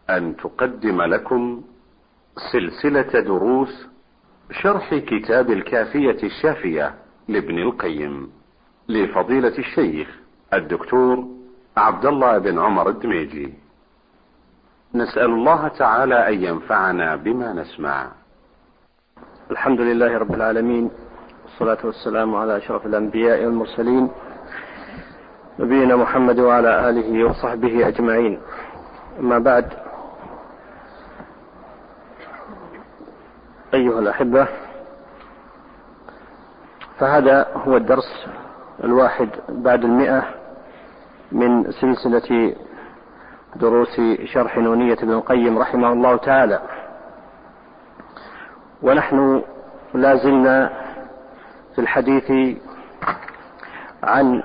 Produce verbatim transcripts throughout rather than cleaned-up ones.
أن تقدم لكم سلسلة دروس شرح كتاب الكافية الشافية لابن القيم لفضيلة الشيخ الدكتور عبد الله بن عمر الدميجي. نسأل الله تعالى أن ينفعنا بما نسمع. الحمد لله رب العالمين، والصلاة والسلام على أشرف الأنبياء والمرسلين، نبينا محمد وعلى آله وصحبه أجمعين. أما بعد، أيها الأحبة، فهذا هو الدرس الواحد بعد المئة من سلسلة دروس شرح نونية ابن القيم رحمه الله تعالى، ونحن لازلنا في الحديث عن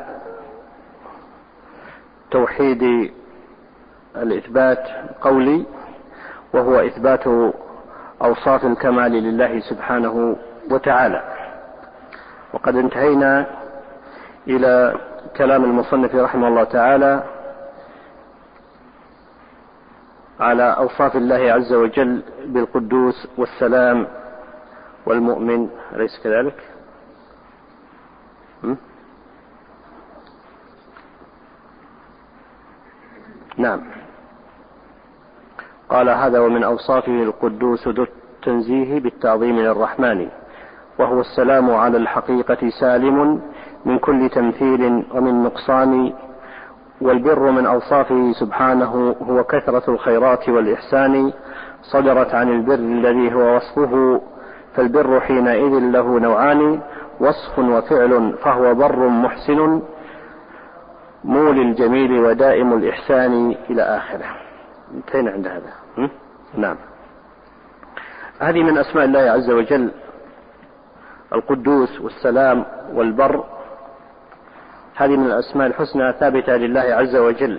توحيد الإثبات القولي، وهو إثبات أوصاف الكمال لله سبحانه وتعالى. وقد انتهينا إلى كلام المصنف رحمه الله تعالى على أوصاف الله عز وجل بالقدوس والسلام والمؤمن، أليس كذلك؟ م? نعم. قال: هذا ومن أوصافه القدوس ذو التنزيه بالتعظيم للرحمن، وهو السلام على الحقيقة سالم من كل تمثيل ومن نقصان. والبر من أوصافه سبحانه هو كثرة الخيرات والإحسان، صدرت عن البر الذي هو وصفه، فالبر حينئذ له نوعان: وصف وفعل، فهو بر محسن مولي الجميل ودائم الإحسان، إلى آخره. انتهينا عند هذا. م? نعم. هذه من أسماء الله عز وجل القدوس والسلام والبر، هذه من الأسماء الحسنى ثابتة لله عز وجل.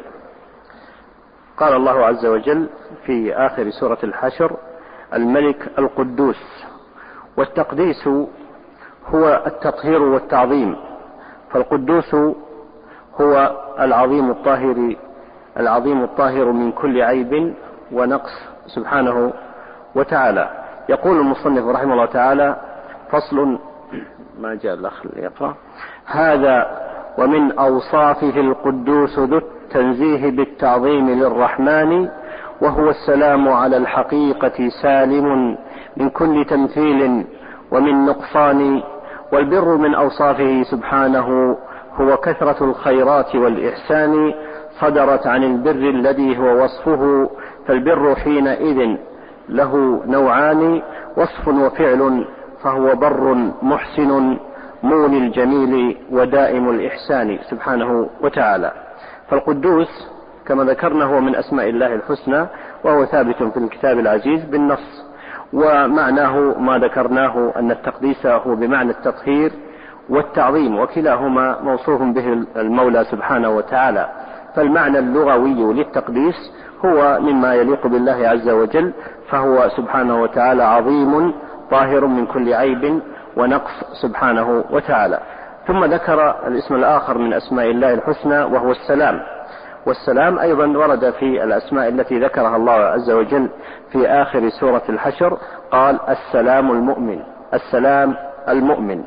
قال الله عز وجل في آخر سورة الحشر: الملك القدوس. والتقديس هو التطهير والتعظيم، فالقدوس هو العظيم الطاهر العظيم الطاهر من كل عيب ونقص سبحانه وتعالى. يقول المصنف رحمه الله تعالى: فصل. ما جاء الأخ يقرأ. هذا ومن أوصافه القدوس ذو التنزيه بالتعظيم للرحمن، وهو السلام على الحقيقة سالم من كل تمثيل ومن نقصان. والبر من أوصافه سبحانه هو كثرة الخيرات والإحسان، صدرت عن البر الذي هو وصفه، فالبر حينئذ له نوعان: وصف وفعل، فهو بر محسن مولي الجميل ودائم الإحسان سبحانه وتعالى. فالقدوس كما ذكرنا هو من أسماء الله الحسنى، وهو ثابت في الكتاب العزيز بالنص، ومعناه ما ذكرناه أن التقديس هو بمعنى التطهير والتعظيم، وكلاهما موصوف به المولى سبحانه وتعالى. فالمعنى اللغوي للتقديس هو مما يليق بالله عز وجل، فهو سبحانه وتعالى عظيم طاهر من كل عيب ونقص سبحانه وتعالى. ثم ذكر الاسم الآخر من أسماء الله الحسنى، وهو السلام. والسلام أيضا ورد في الأسماء التي ذكرها الله عز وجل في آخر سورة الحشر، قال: السلام المؤمن. السلام المؤمن.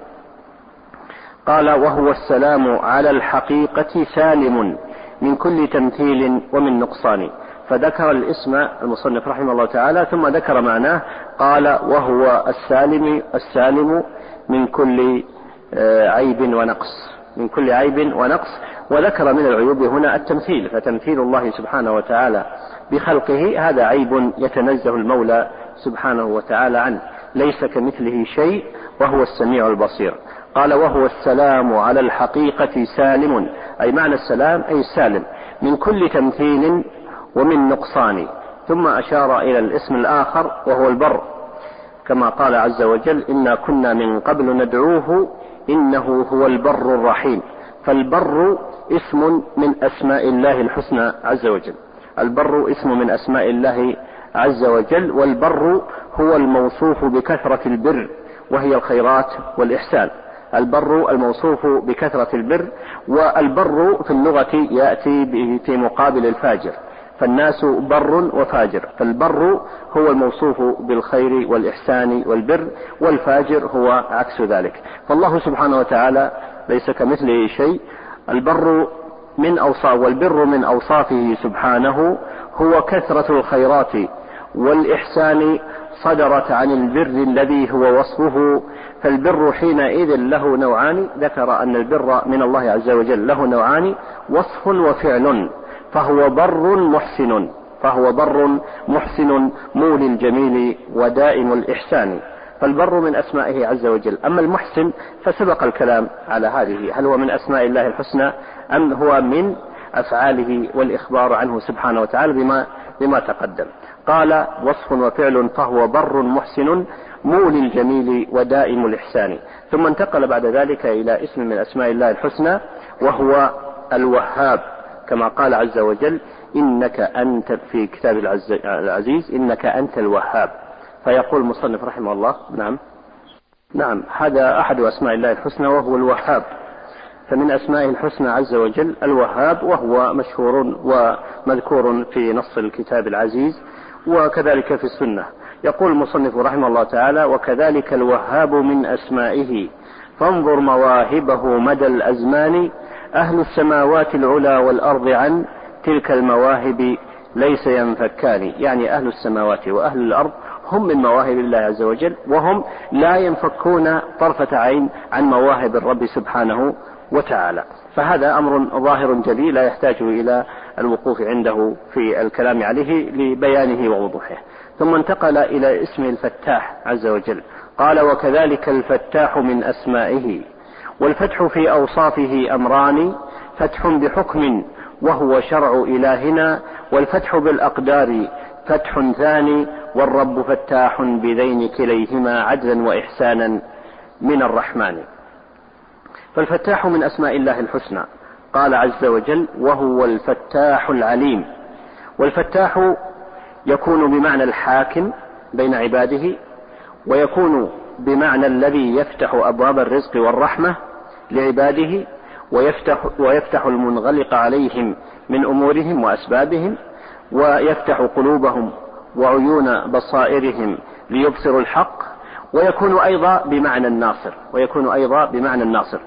قال: وهو السلام على الحقيقة سالم من كل تمثيل ومن نقصان. فذكر الاسم المصنف رحمه الله تعالى، ثم ذكر معناه، قال: وهو السالم السالم من كل عيب ونقص من كل عيب ونقص. وذكر من العيوب هنا التمثيل، فتمثيل الله سبحانه وتعالى بخلقه هذا عيب يتنزه المولى سبحانه وتعالى عنه، ليس كمثله شيء وهو السميع البصير. قال: وهو السلام على الحقيقة سالم، أي معنى السلام أي السالم من كل تمثيل ومن نقصان. ثم أشار إلى الاسم الآخر وهو البر، كما قال عز وجل: إنا كنا من قبل ندعوه إنه هو البر الرحيم. فالبر اسم من أسماء الله الحسنى عز وجل. البر اسم من أسماء الله عز وجل، والبر هو الموصوف بكثرة البر، وهي الخيرات والإحسان. البر الموصوف بكثرة البر، والبر في اللغة يأتي في مقابل الفاجر، فالناس بر وفاجر، فالبر هو الموصوف بالخير والإحسان والبر، والفاجر هو عكس ذلك. فالله سبحانه وتعالى ليس كمثله شيء. البر من أوصاف والبر من أوصافه سبحانه هو كثرة الخيرات، والإحسان صدرت عن البر الذي هو وصفه. فالبر حينئذ له نوعان، ذكر أن البر من الله عز وجل له نوعان، وصف وفعل، فهو بر محسن فهو بر محسن مولي الجميل ودائم الإحسان، فالبر من أسمائه عز وجل. أما المحسن فسبق الكلام على هذه، هل هو من أسماء الله الحسنى أم هو من أفعاله والإخبار عنه سبحانه وتعالى بما, بما تقدم. قال وصف وفعل فهو بر محسن مولي الجميل ودائم الإحسان. ثم انتقل بعد ذلك إلى اسم من أسماء الله الحسنى وهو الوهاب، كما قال عز وجل إنك أنت في كتاب العزيز إنك أنت الوهاب. فيقول المصنف رحمه الله نعم نعم هذا أحد أسماء الله الحسنى وهو الوهاب. فمن أسمائه الحسنى عز وجل الوهاب، وهو مشهور ومذكور في نص الكتاب العزيز وكذلك في السنة. يقول المصنف رحمه الله تعالى وكذلك الوهاب من أسمائه، فانظر مواهبه مدى الأزمان، أهل السماوات العلى والأرض عن تلك المواهب ليس ينفكان. يعني أهل السماوات وأهل الأرض هم من مواهب الله عز وجل، وهم لا ينفكون طرفة عين عن مواهب الرب سبحانه وتعالى. فهذا أمر ظاهر جلي لا يحتاج إلى الوقوف عنده في الكلام عليه لبيانه ووضوحه. ثم انتقل إلى اسم الفتاح عز وجل، قال وكذلك الفتاح من أسمائه. والفتح في أوصافه أمران، فتح بحكم وهو شرع إلهنا، والفتح بالأقدار فتح ثاني، والرب فتاح بذين كليهما عدلا وإحسانا من الرحمن. فالفتاح من أسماء الله الحسنى. قال عز وجل وهو الفتاح العليم. والفتاح يكون بمعنى الحاكم بين عباده، ويكون بمعنى الذي يفتح أبواب الرزق والرحمة لعباده، ويفتح, ويفتح المنغلق عليهم من أمورهم وأسبابهم، ويفتح قلوبهم وعيون بصائرهم ليبصروا الحق. ويكون أيضا بمعنى الناصر ويكون أيضا بمعنى الناصر.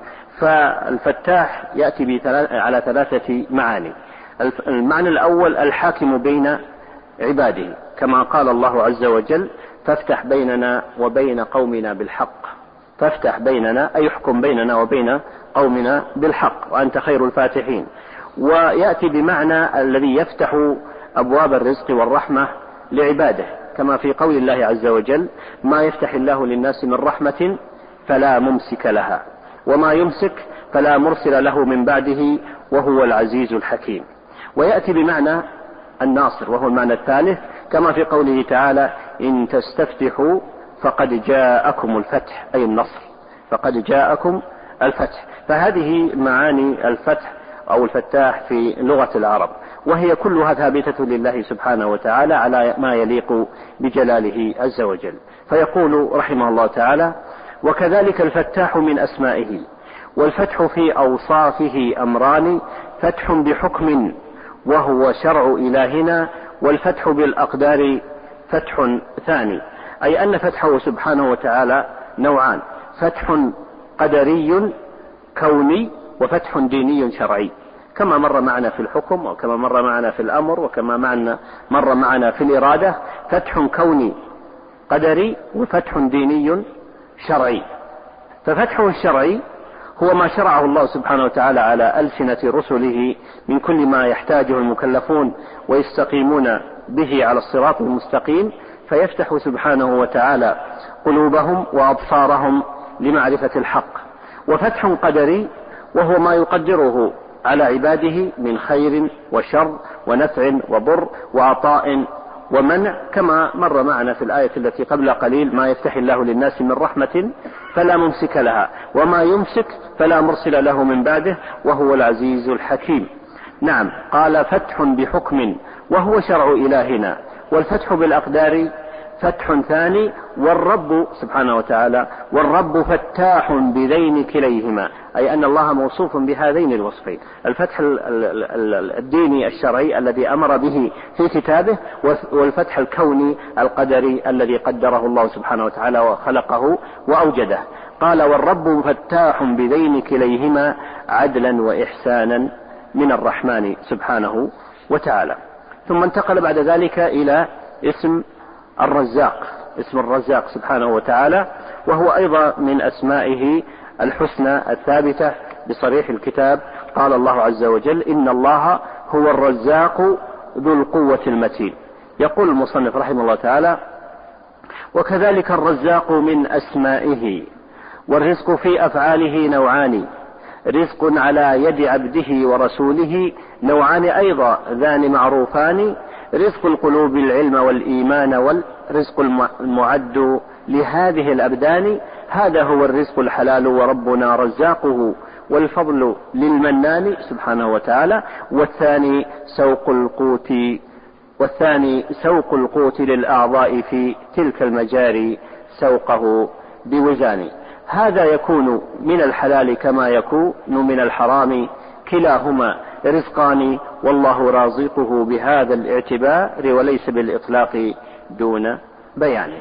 فالفتاح يأتي على ثلاثة معاني. المعنى الأول الحاكم بين عباده، كما قال الله عز وجل فافتح بيننا وبين قومنا بالحق. فافتح بيننا أي يحكم بيننا وبين قومنا بالحق وأنت خير الفاتحين. ويأتي بمعنى الذي يفتح أبواب الرزق والرحمة لعباده، كما في قول الله عز وجل ما يفتح الله للناس من رحمة فلا ممسك لها، وما يمسك فلا مرسل له من بعده، وهو العزيز الحكيم. ويأتي بمعنى الناصر وهو المعنى الثالث، كما في قوله تعالى إن تستفتحوا فقد جاءكم الفتح، أي النصر، فقد جاءكم الفتح. فهذه معاني الفتح أو الفتاح في لغة العرب، وهي كلها ثابتة لله سبحانه وتعالى على ما يليق بجلاله عز وجل. فيقول رحمه الله تعالى وكذلك الفتاح من أسمائه. والفتح في أوصافه أمران، فتح بحكم وهو شرع إلهنا، والفتح بالأقدار فتح ثاني. أي أن فتحه سبحانه وتعالى نوعان، فتح قدري كوني وفتح ديني شرعي، كما مر معنا في الحكم وكما مر معنا في الأمر وكما معنا مر معنا في الإرادة. فتح كوني قدري وفتح ديني شرعي. ففتحه الشرعي هو ما شرعه الله سبحانه وتعالى على ألسنة رسله من كل ما يحتاجه المكلفون ويستقيمون به على الصراط المستقيم، فيفتح سبحانه وتعالى قلوبهم وأبصارهم لمعرفة الحق. وفتح قدري وهو ما يقدره على عباده من خير وشر ونفع وضر وعطاء ومنع، كما مر معنا في الآية التي قبل قليل ما يفتح الله للناس من رحمة فلا ممسك لها، وما يمسك فلا مرسل له من بعده، وهو العزيز الحكيم. نعم، قال فتح بحكم وهو شرع إلهنا. والفتح بالأقدار فتح ثاني والرب سبحانه وتعالى والرب فتاح بذين كليهما، أي أن الله موصوف بهذين الوصفين، الفتح الديني الشرعي الذي أمر به في كتابه، والفتح الكوني القدري الذي قدره الله سبحانه وتعالى وخلقه وأوجده. قال والرب فتاح بذين كليهما عدلا وإحسانا من الرحمن سبحانه وتعالى. ثم انتقل بعد ذلك إلى اسم الرزاق، اسم الرزاق سبحانه وتعالى، وهو أيضا من أسمائه الحسنى الثابتة بصريح الكتاب. قال الله عز وجل إن الله هو الرزاق ذو القوة المتين. يقول المصنف رحمه الله تعالى وكذلك الرزاق من أسمائه، والرزق في أفعاله نوعان، رزق على يد عبده ورسوله نوعان أيضا ذان معروفان، رزق القلوب العلم والإيمان، والرزق المعد لهذه الأبدان، هذا هو الرزق الحلال وربنا رزاقه، والفضل للمنان سبحانه وتعالى، والثاني سوق القوت والثاني سوق القوت للأعضاء في تلك المجاري سوقه بوزان. هذا يكون من الحلال كما يكون من الحرام، كلاهما رزقان والله رازقه بهذا الاعتبار وليس بالإطلاق دون بيان.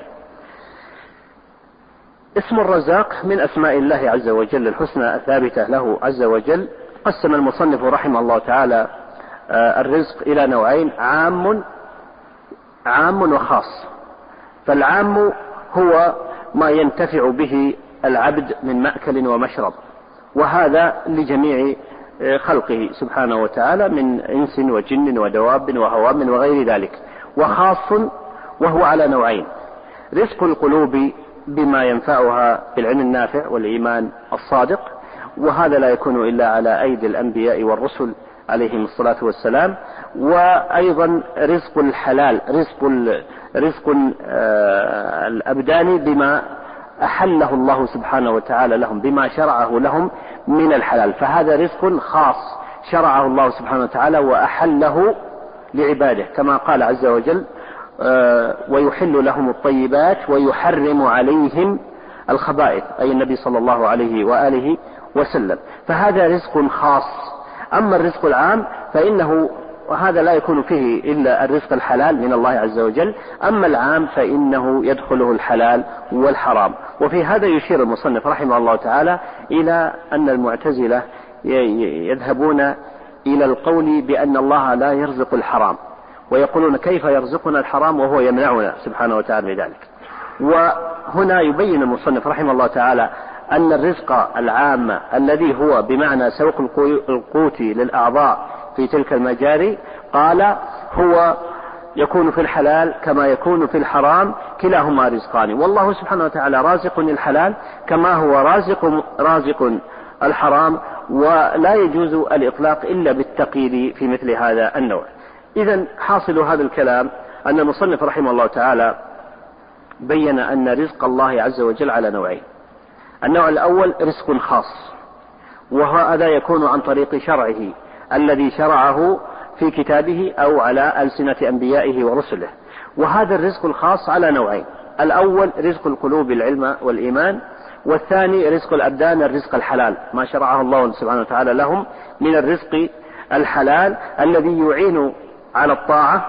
اسم الرزاق من أسماء الله عز وجل الحسنى الثابتة له عز وجل. قسم المصنف رحمه الله تعالى الرزق إلى نوعين، عام عام وخاص. فالعام هو ما ينتفع به العبد من مأكل ومشرب، وهذا لجميع خلقه سبحانه وتعالى من إنس وجن ودواب وهوام وغير ذلك. وخاص وهو على نوعين، رزق القلوب بما ينفعها بالعلم النافع والإيمان الصادق، وهذا لا يكون إلا على أيدي الأنبياء والرسل عليهم الصلاة والسلام. وأيضا رزق الحلال، رزق رزق الأبدان بما أحله الله سبحانه وتعالى لهم، بما شرعه لهم من الحلال، فهذا رزق خاص شرعه الله سبحانه وتعالى وأحله لعباده، كما قال عز وجل ويحل لهم الطيبات ويحرم عليهم الخبائث، أي النبي صلى الله عليه وآله وسلم. فهذا رزق خاص. أما الرزق العام فإنه وهذا لا يكون فيه إلا الرزق الحلال من الله عز وجل، أما العام فإنه يدخله الحلال والحرام. وفي هذا يشير المصنف رحمه الله تعالى إلى أن المعتزلة يذهبون إلى القول بأن الله لا يرزق الحرام، ويقولون كيف يرزقنا الحرام وهو يمنعنا سبحانه وتعالى بذلك. وهنا يبين المصنف رحمه الله تعالى أن الرزق العام الذي هو بمعنى سوق القوت للأعضاء في تلك المجاري، قال هو يكون في الحلال كما يكون في الحرام، كلاهما رزقان، والله سبحانه وتعالى رازق الحلال كما هو رازق رازق الحرام، ولا يجوز الإطلاق إلا بالتقييد في مثل هذا النوع. إذن حاصل هذا الكلام أن المصنف رحمه الله تعالى بين أن رزق الله عز وجل على نوعين. النوع الأول رزق خاص، وهذا يكون عن طريق شرعه الذي شرعه في كتابه أو على ألسنة أنبيائه ورسله. وهذا الرزق الخاص على نوعين، الأول رزق القلوب العلم والإيمان، والثاني رزق الأبدان الرزق الحلال، ما شرعه الله سبحانه وتعالى لهم من الرزق الحلال الذي يعين على الطاعة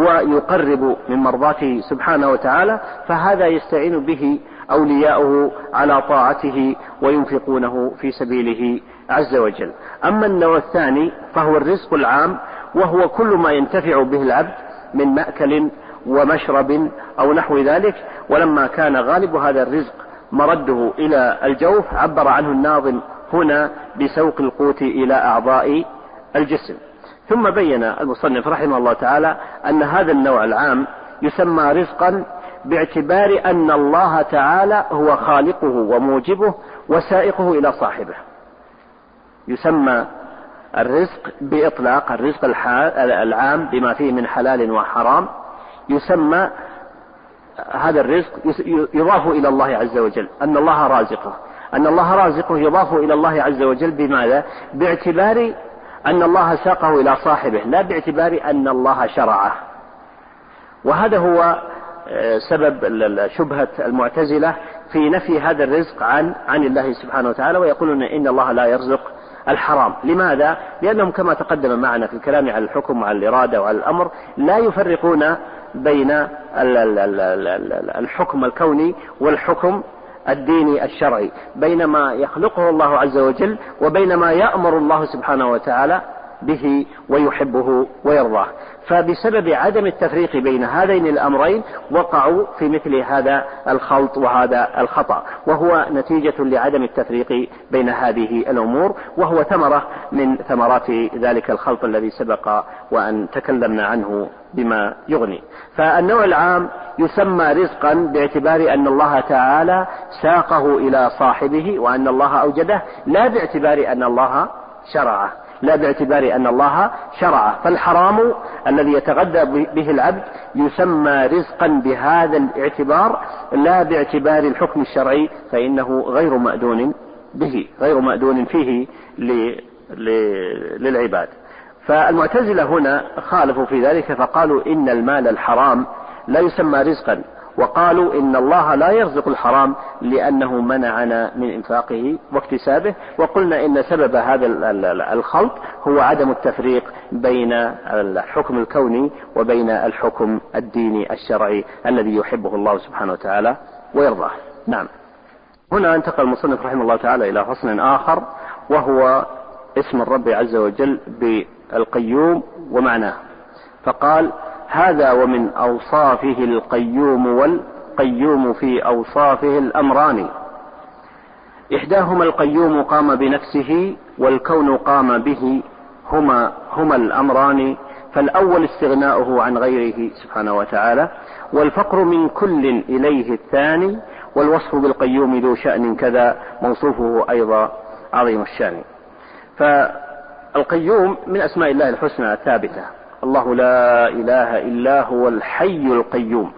ويقرب من مرضاته سبحانه وتعالى، فهذا يستعين به أولياؤه على طاعته وينفقونه في سبيله عز وجل. أما النوع الثاني فهو الرزق العام، وهو كل ما ينتفع به العبد من مأكل ومشرب أو نحو ذلك. ولما كان غالب هذا الرزق مرده إلى الجوف عبر عنه الناظم هنا بسوق القوت إلى أعضاء الجسم. ثم بين المصنف رحمه الله تعالى أن هذا النوع العام يسمى رزقا باعتبار أن الله تعالى هو خالقه وموجبه وسائقه إلى صاحبه. يسمى الرزق بإطلاق الرزق العام بما فيه من حلال وحرام، يسمى هذا الرزق يضاف إلى الله عز وجل، أن الله رازقه، أن الله رازقه يضاف إلى الله عز وجل بماذا؟ باعتبار أن الله ساقه إلى صاحبه، لا باعتبار أن الله شرعه. وهذا هو سبب شبهة المعتزلة في نفي هذا الرزق عن عن الله سبحانه وتعالى، ويقولون إن الله لا يرزق الحرام. لماذا؟ لأنهم كما تقدم معنا في الكلام على الحكم وعلى الإرادة وعلى الأمر لا يفرقون بين الحكم الكوني والحكم الديني الشرعي، بين ما يخلقه الله عز وجل وبين ما يأمر الله سبحانه وتعالى به ويحبه ويرضاه. فبسبب عدم التفريق بين هذين الأمرين وقعوا في مثل هذا الخلط وهذا الخطأ، وهو نتيجة لعدم التفريق بين هذه الأمور، وهو ثمرة من ثمرات ذلك الخلط الذي سبق وأن تكلمنا عنه بما يغني. فالنوع العام يسمى رزقا باعتبار أن الله تعالى ساقه إلى صاحبه وأن الله أوجده، لا باعتبار أن الله شرعه لا باعتبار أن الله شرعه. فالحرام الذي يتغذى به العبد يسمى رزقا بهذا الاعتبار، لا باعتبار الحكم الشرعي، فإنه غير مأذون به غير مأذون فيه للعباد. فالمعتزلة هنا خالفوا في ذلك، فقالوا إن المال الحرام لا يسمى رزقا، وقالوا إن الله لا يرزق الحرام لأنه منعنا من إنفاقه واكتسابه. وقلنا إن سبب هذا الخلط هو عدم التفريق بين الحكم الكوني وبين الحكم الديني الشرعي الذي يحبه الله سبحانه وتعالى ويرضاه. نعم. هنا انتقل المصنف رحمه الله تعالى إلى فصل آخر، وهو اسم الرب عز وجل بالقيوم ومعناه، فقال: هذا ومن أوصافه القيوم، والقيوم في أوصافه الأمران، إحداهما القيوم قام بنفسه، والكون قام به، هما هما الأمران، فالأول استغناؤه عن غيره سبحانه وتعالى، والفقر من كل إليه الثاني، والوصف بالقيوم ذو شأن كذا، موصوفه أيضا عظيم الشأن. فالقيوم من أسماء الله الحسنى الثابتة، الله لا إله إلا هو الحي القيوم.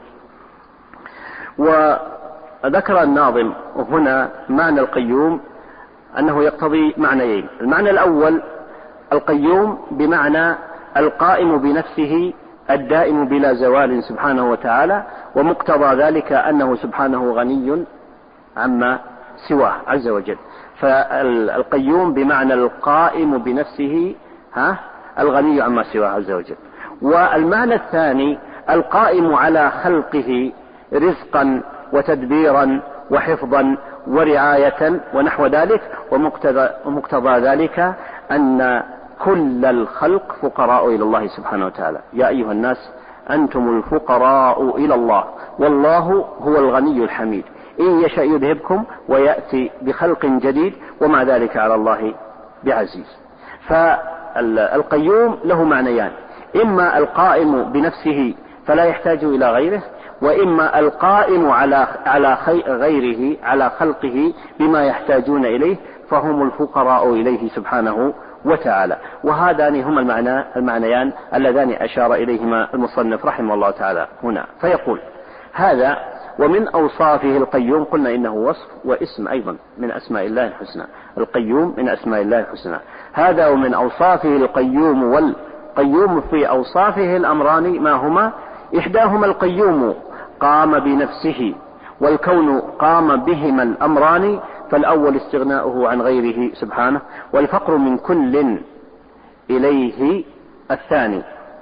وذكر الناظم هنا معنى القيوم أنه يقتضي معنيين. المعنى الأول القيوم بمعنى القائم بنفسه الدائم بلا زوال سبحانه وتعالى، ومقتضى ذلك أنه سبحانه غني عما سواه عز وجل. فالقيوم بمعنى القائم بنفسه ها الغني عما سواه عز وجل. والمعنى الثاني القائم على خلقه رزقا وتدبيرا وحفظا ورعاية ونحو ذلك، ومقتضى, ومقتضى ذلك أن كل الخلق فقراء إلى الله سبحانه وتعالى. يا أيها الناس أنتم الفقراء إلى الله والله هو الغني الحميد، إن يشاء يذهبكم ويأتي بخلق جديد وما ذلك على الله بعزيز. فالقيوم له معنيان: إما القائم بنفسه فلا يحتاج إلى غيره، وإما القائم على على غيره على خلقه بما يحتاجون إليه، فهم الفقراء إليه سبحانه وتعالى. وهذان هما المعنى المعنيان اللذان أشار إليهما المصنف رحمه الله تعالى هنا. فيقول: هذا ومن أوصافه القيوم. قلنا إنه وصف واسم أيضا من أسماء الله الحسنى، القيوم من أسماء الله الحسنى. هذا ومن أوصافه القيوم، والقيوم في أوصافه الأمران ما هما؟ إحداهما القيوم قام بنفسه، والكون قام بهما الأمران، فالأول استغناؤه عن غيره سبحانه، والفقر من كل إليه الثاني.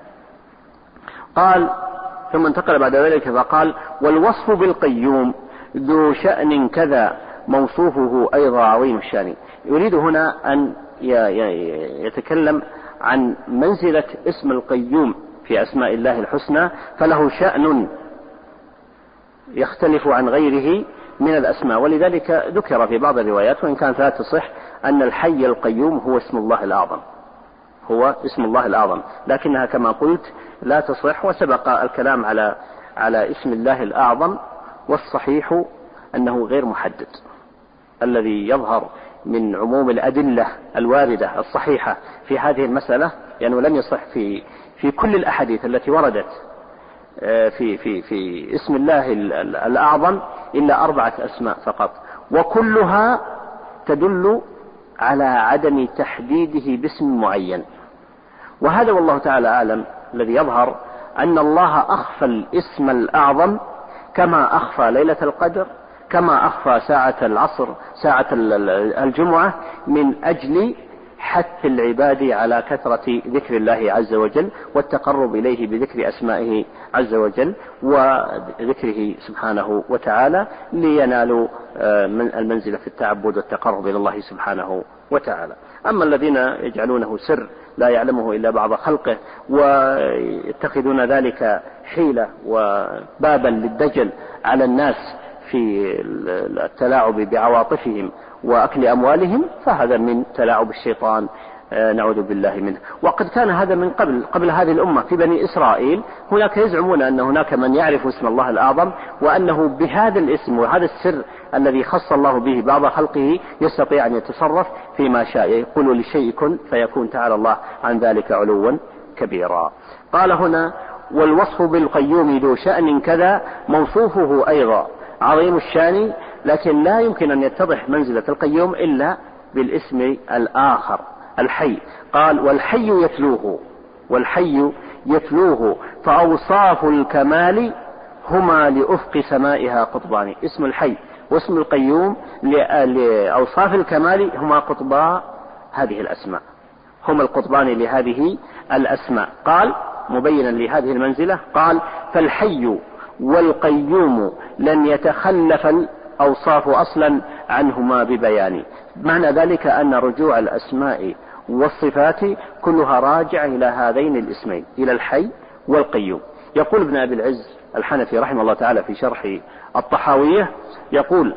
قال ثم انتقل بعد ذلك فقال: والوصف بالقيوم ذو شأن كذا، موصوفه أيضا عظيم الشأن. يريد هنا أن يتكلم عن منزلة اسم القيوم في أسماء الله الحسنى، فله شأن يختلف عن غيره من الأسماء. ولذلك ذكر في بعض الروايات، وإن كانت لا تصح، أن الحي القيوم هو اسم الله الأعظم هو اسم الله الأعظم لكنها كما قلت لا تصح، وسبق الكلام على على اسم الله الأعظم، والصحيح أنه غير محدد. الذي يظهر من عموم الأدلة الواردة الصحيحة في هذه المسألة، لأنه يعني لم يصح في في كل الأحاديث التي وردت في في في اسم الله الأعظم إلا أربعة أسماء فقط، وكلها تدل على عدم تحديده باسم معين. وهذا والله تعالى أعلم الذي يظهر أن الله أخفى الاسم الأعظم كما أخفى ليلة القدر، كما أخفى ساعة العصر، ساعة الجمعة، من أجل حث العباد على كثرة ذكر الله عز وجل والتقرب إليه بذكر أسمائه عز وجل وذكره سبحانه وتعالى، لينالوا من المنزلة في التعبد والتقرب إلى الله سبحانه وتعالى. أما الذين يجعلونه سر لا يعلمه إلا بعض خلقه ويتخذون ذلك حيلة وبابا للدجل على الناس في التلاعب بعواطفهم وأكل أموالهم، فهذا من تلاعب الشيطان نعوذ بالله منه. وقد كان هذا من قبل قبل هذه الأمة في بني إسرائيل، هناك يزعمون أن هناك من يعرف اسم الله الأعظم، وأنه بهذا الاسم وهذا السر الذي خص الله به بعض خلقه يستطيع أن يتصرف فيما شاء، يقول للشيء كن فيكون، تعالى الله عن ذلك علوا كبيرا. قال هنا: والوصف بالقيوم ذو شأن كذا، موصوفه أيضا عظيم الشان، لكن لا يمكن أن يتضح منزلة القيوم إلا بالاسم الآخر الحي. قال: والحي يتلوه، والحي يتلوه، فأوصاف الكمال هما لأفق سمائها قطبان. اسم الحي واسم القيوم لأوصاف الكمال هما قطبا هذه الأسماء، هما القطبان لهذه الأسماء. قال مبينا لهذه المنزلة: قال: فالحي والقيوم لن يتخلف الأوصاف أصلا عنهما ببيان. معنى ذلك أن رجوع الأسماء والصفات كلها راجع إلى هذين الاسمين، إلى الحي والقيوم. يقول ابن أبي العز الحنفي رحمه الله تعالى في شرح الطحاوية، يقول: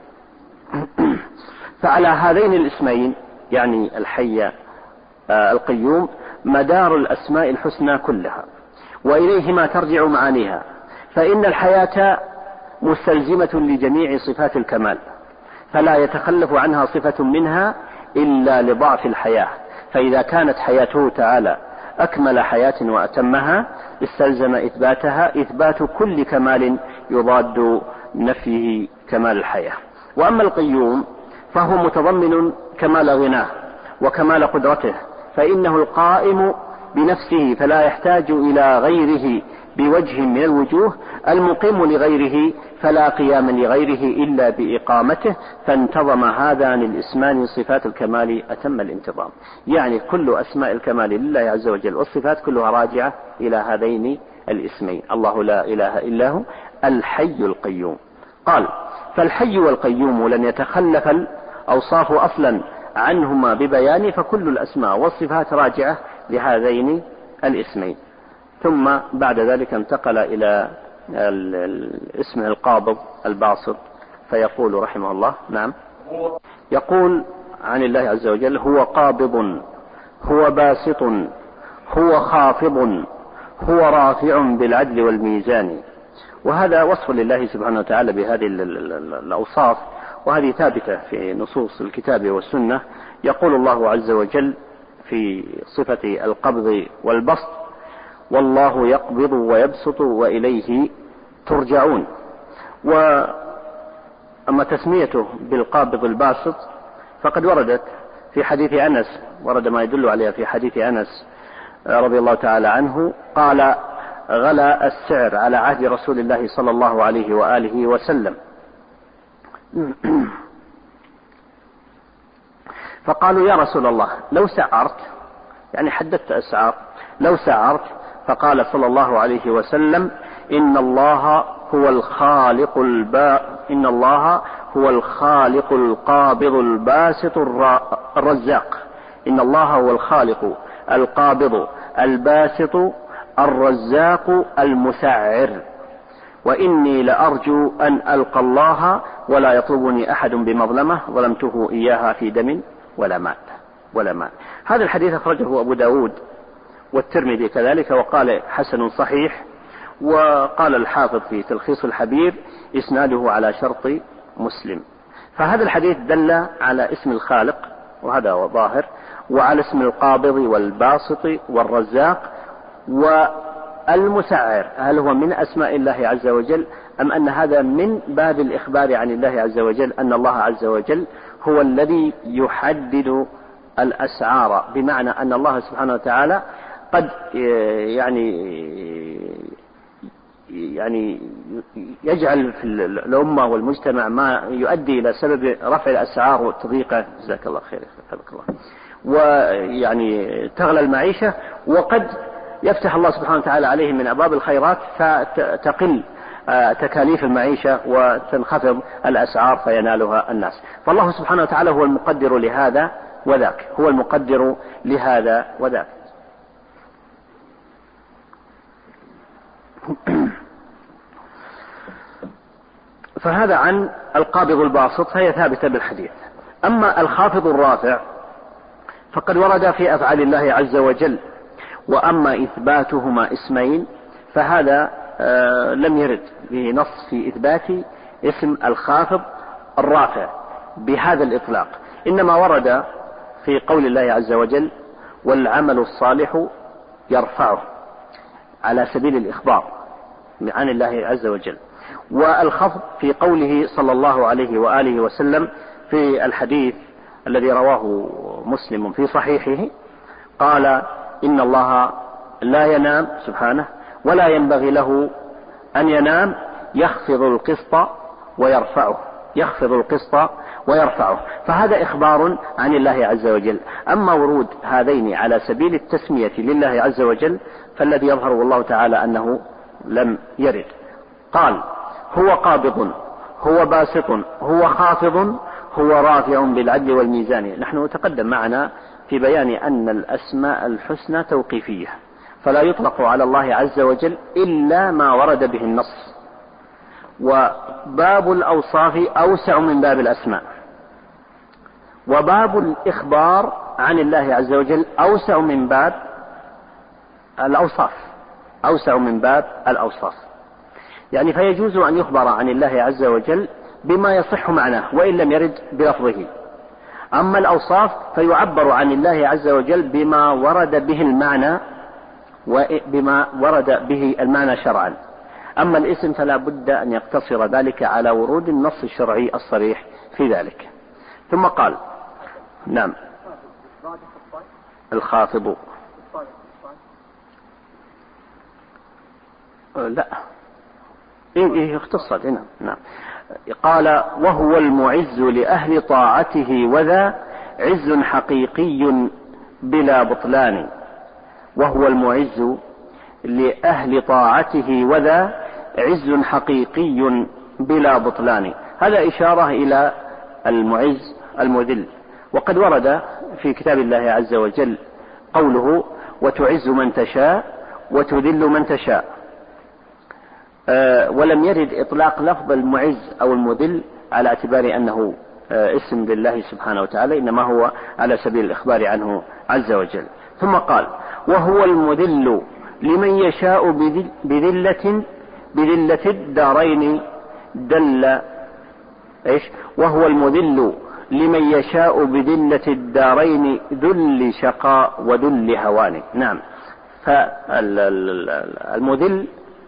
فعلى هذين الاسمين، يعني الحي القيوم، مدار الأسماء الحسنى كلها، وإليهما ترجع معانيها، فإن الحياة مستلزمة لجميع صفات الكمال، فلا يتخلف عنها صفة منها إلا لضعف الحياة، فإذا كانت حياته تعالى أكمل حياة وأتمها استلزم إثباتها إثبات كل كمال يضاد نفيه كمال الحياة. وأما القيوم فهو متضمن كمال غناه وكمال قدرته، فإنه القائم بنفسه فلا يحتاج إلى غيره بوجه من الوجوه، المقيم لغيره فلا قيام لغيره إلا بإقامته، فانتظم هذان الاسمان صفات الكمال أتم الانتظام. يعني كل أسماء الكمال لله عز وجل والصفات كلها راجعة إلى هذين الاسمين، الله لا إله إلا هو الحي القيوم. قال: فالحي والقيوم لن يتخلف الأوصاف أصلا عنهما ببيان، فكل الأسماء والصفات راجعة لهذين الاسمين. ثم بعد ذلك انتقل إلى الاسم القابض الباسط، فيقول رحمه الله: نعم، يقول عن الله عز وجل: هو قابض، هو باسط، هو خافض، هو رافع بالعدل والميزان. وهذا وصف لله سبحانه وتعالى بهذه الأوصاف، وهذه ثابتة في نصوص الكتاب والسنة. يقول الله عز وجل في صفة القبض والبسط: والله يقبض ويبسط وإليه ترجعون. وأما تسميته بالقابض الباسط فقد وردت في حديث أنس، ورد ما يدل عليها في حديث أنس رضي الله تعالى عنه، قال: غلا السعر على عهد رسول الله صلى الله عليه وآله وسلم، فقالوا: يا رسول الله لو سعرت، يعني حددت أسعار، لو سعرت. فقال صلى الله عليه وسلم: إن الله هو الخالق البا إن الله هو الخالق القابض الباسط الرزاق إن الله هو الخالق القابض الباسط الرزاق المسعر، وإني لأرجو أن ألقى الله ولا يطلبني أحد بمظلمة ظلمته إياها في دم ولا ماء ولا ماء. هذا الحديث أخرجه أبو داود والترمذي كذلك، وقال حسن صحيح. وقال الحافظ في تلخيص الحبير: إسناده على شرط مسلم. فهذا الحديث دل على اسم الخالق، وهذا هو ظاهر، وعلى اسم القابض والباسط والرزاق والمسعر. هل هو من أسماء الله عز وجل، أم أن هذا من باب الإخبار عن الله عز وجل أن الله عز وجل هو الذي يحدد الأسعار، بمعنى أن الله سبحانه وتعالى قد يعني يعني يجعل في الأمة والمجتمع ما يؤدي إلى سبب رفع الأسعار وتضييقه، جزاك الله خير حفظك الله، ويعني تغلى المعيشة، وقد يفتح الله سبحانه وتعالى عليه من أبواب الخيرات فتقل تكاليف المعيشة وتنخفض الأسعار فينالها الناس. فالله سبحانه وتعالى هو المقدر لهذا وذاك، هو المقدر لهذا وذاك. فهذا عن القابض الباسط، فهي ثابتة بالحديث. أما الخافض الرافع فقد ورد في أفعال الله عز وجل، وأما إثباتهما اسمين فهذا آه لم يرد به نص في إثبات اسم الخافض الرافع بهذا الإطلاق، إنما ورد في قول الله عز وجل والعمل الصالح يرفعه على سبيل الإخبار عن الله عز وجل، والخفض في قوله صلى الله عليه وآله وسلم في الحديث الذي رواه مسلم في صحيحه قال إن الله لا ينام سبحانه ولا ينبغي له أن ينام يخفض القسط ويرفعه، يخفض القسط ويرفعه، فهذا إخبار عن الله عز وجل. أما ورود هذين على سبيل التسمية لله عز وجل فالذي يظهر والله تعالى أنه لم يرد. قال هو قابض، هو باسط، هو خافض، هو رافع بالعدل والميزان. نحن تقدم معنا في بيان أن الأسماء الحسنى توقيفية، فلا يطلق على الله عز وجل إلا ما ورد به النص، وباب الأوصاف أوسع من باب الأسماء، وباب الإخبار عن الله عز وجل أوسع من باب الأوصاف، أوسع من باب الأوصاف. يعني فيجوز أن يخبر عن الله عز وجل بما يصح معناه وإن لم يرد بلفظه. أما الأوصاف فيعبر عن الله عز وجل بما ورد به المعنى وبما ورد به المعنى شرعا. أما الاسم فلا بد أن يقتصر ذلك على ورود النص الشرعي الصريح في ذلك. ثم قال نعم الخافض لا إيه إيه اختصت هنا. نعم قال وهو المعز لأهل طاعته وذا عز حقيقي بلا بطلان، وهو المعز لأهل طاعته وذا عز حقيقي بلا بطلان. هذا إشارة إلى المعز المذل، وقد ورد في كتاب الله عز وجل قوله وتعز من تشاء وتذل من تشاء، أه ولم يرد إطلاق لفظ المعز أو المذل على اعتبار أنه أه اسم لله سبحانه وتعالى، إنما هو على سبيل الإخبار عنه عز وجل. ثم قال وهو المذل لمن يشاء بذلة بذلة الدارين دل إيش وهو المذل لمن يشاء بذلة الدارين ذل شقاء وذل هوان. نعم فالمذل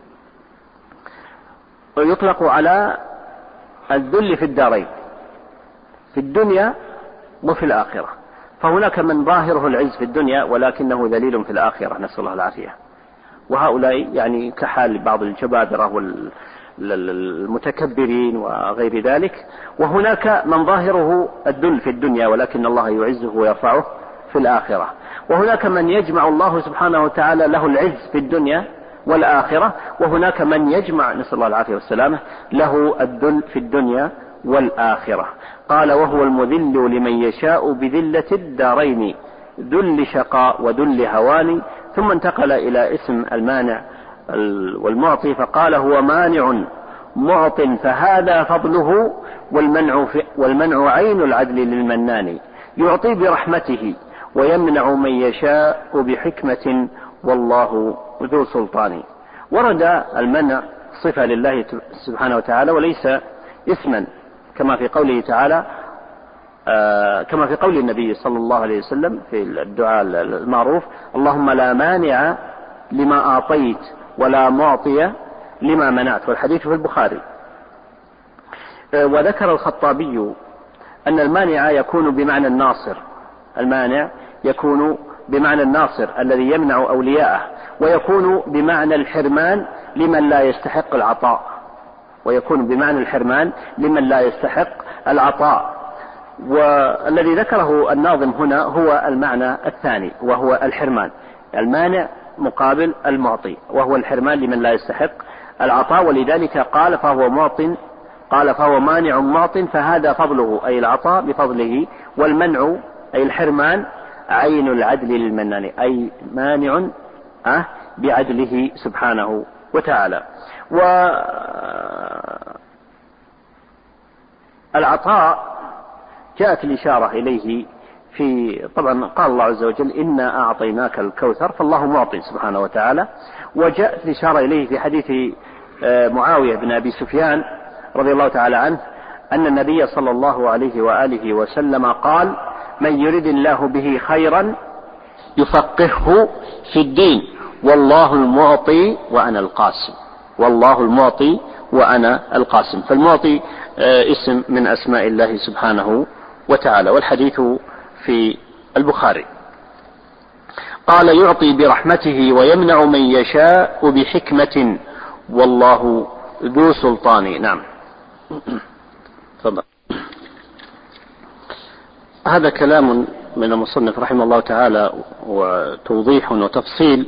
يطلق على الذل في الدارين، في الدنيا وفي الآخرة، فهناك من ظاهره العز في الدنيا ولكنه ذليل في الآخرة، نسأل الله العافية، وهؤلاء يعني كحال بعض الجبابرة والمتكبرين وغير ذلك. وهناك من ظاهره الذل في الدنيا ولكن الله يعزه ويرفعه في الآخرة. وهناك من يجمع الله سبحانه وتعالى له العز في الدنيا والآخرة، وهناك من يجمع نسأل الله العافية والسلامة له الذل في الدنيا والآخرة. قال وهو المذل لمن يشاء بذلة الدارين ذل شقاء وذل هوان. ثم انتقل إلى اسم المانع والمعطي فقال هو مانع معط فهذا فضله والمنع, والمنع عين العدل للمنان، يعطي برحمته ويمنع من يشاء بحكمة والله ذو سلطان. ورد المنع صفة لله سبحانه وتعالى وليس اسما، كما في قوله تعالى آه كما في قول النبي صلى الله عليه وسلم في الدعاء المعروف اللهم لا مانع لما أعطيت ولا معطي لما منعت، والحديث في البخاري. آه وذكر الخطابي أن المانع يكون بمعنى الناصر، المانع يكون بمعنى الناصر الذي يمنع أولياءه، ويكون بمعنى الحرمان لمن لا يستحق العطاء، ويكون بمعنى الحرمان لمن لا يستحق العطاء. والذي ذكره الناظم هنا هو المعنى الثاني، وهو الحرمان، المانع مقابل المعطي، وهو الحرمان لمن لا يستحق العطاء. ولذلك قال فهو معط، قال فهو مانع معط، فهذا فضله أي العطاء بفضله، والمنع أي الحرمان عين العدل للمنان، أي مانع أه بعدله سبحانه وتعالى. والعطاء جاءت الإشارة إليه في، طبعا قال الله عز وجل إنا أعطيناك الكوثر، فالله معطي سبحانه وتعالى. وجاءت الإشارة إليه في حديث معاوية بن أبي سفيان رضي الله تعالى عنه أن النبي صلى الله عليه وآله وسلم قال من يرد الله به خيرا يفقهه في الدين والله المعطي وأنا القاسم، والله المعطي وأنا القاسم. فالمعطي اسم من أسماء الله سبحانه وتعالى، والحديث في البخاري. قال يعطي برحمته ويمنع من يشاء بحكمة والله ذو سلطان. نعم. تفضل. هذا كلام من المصنف رحمه الله تعالى وتوضيح وتفصيل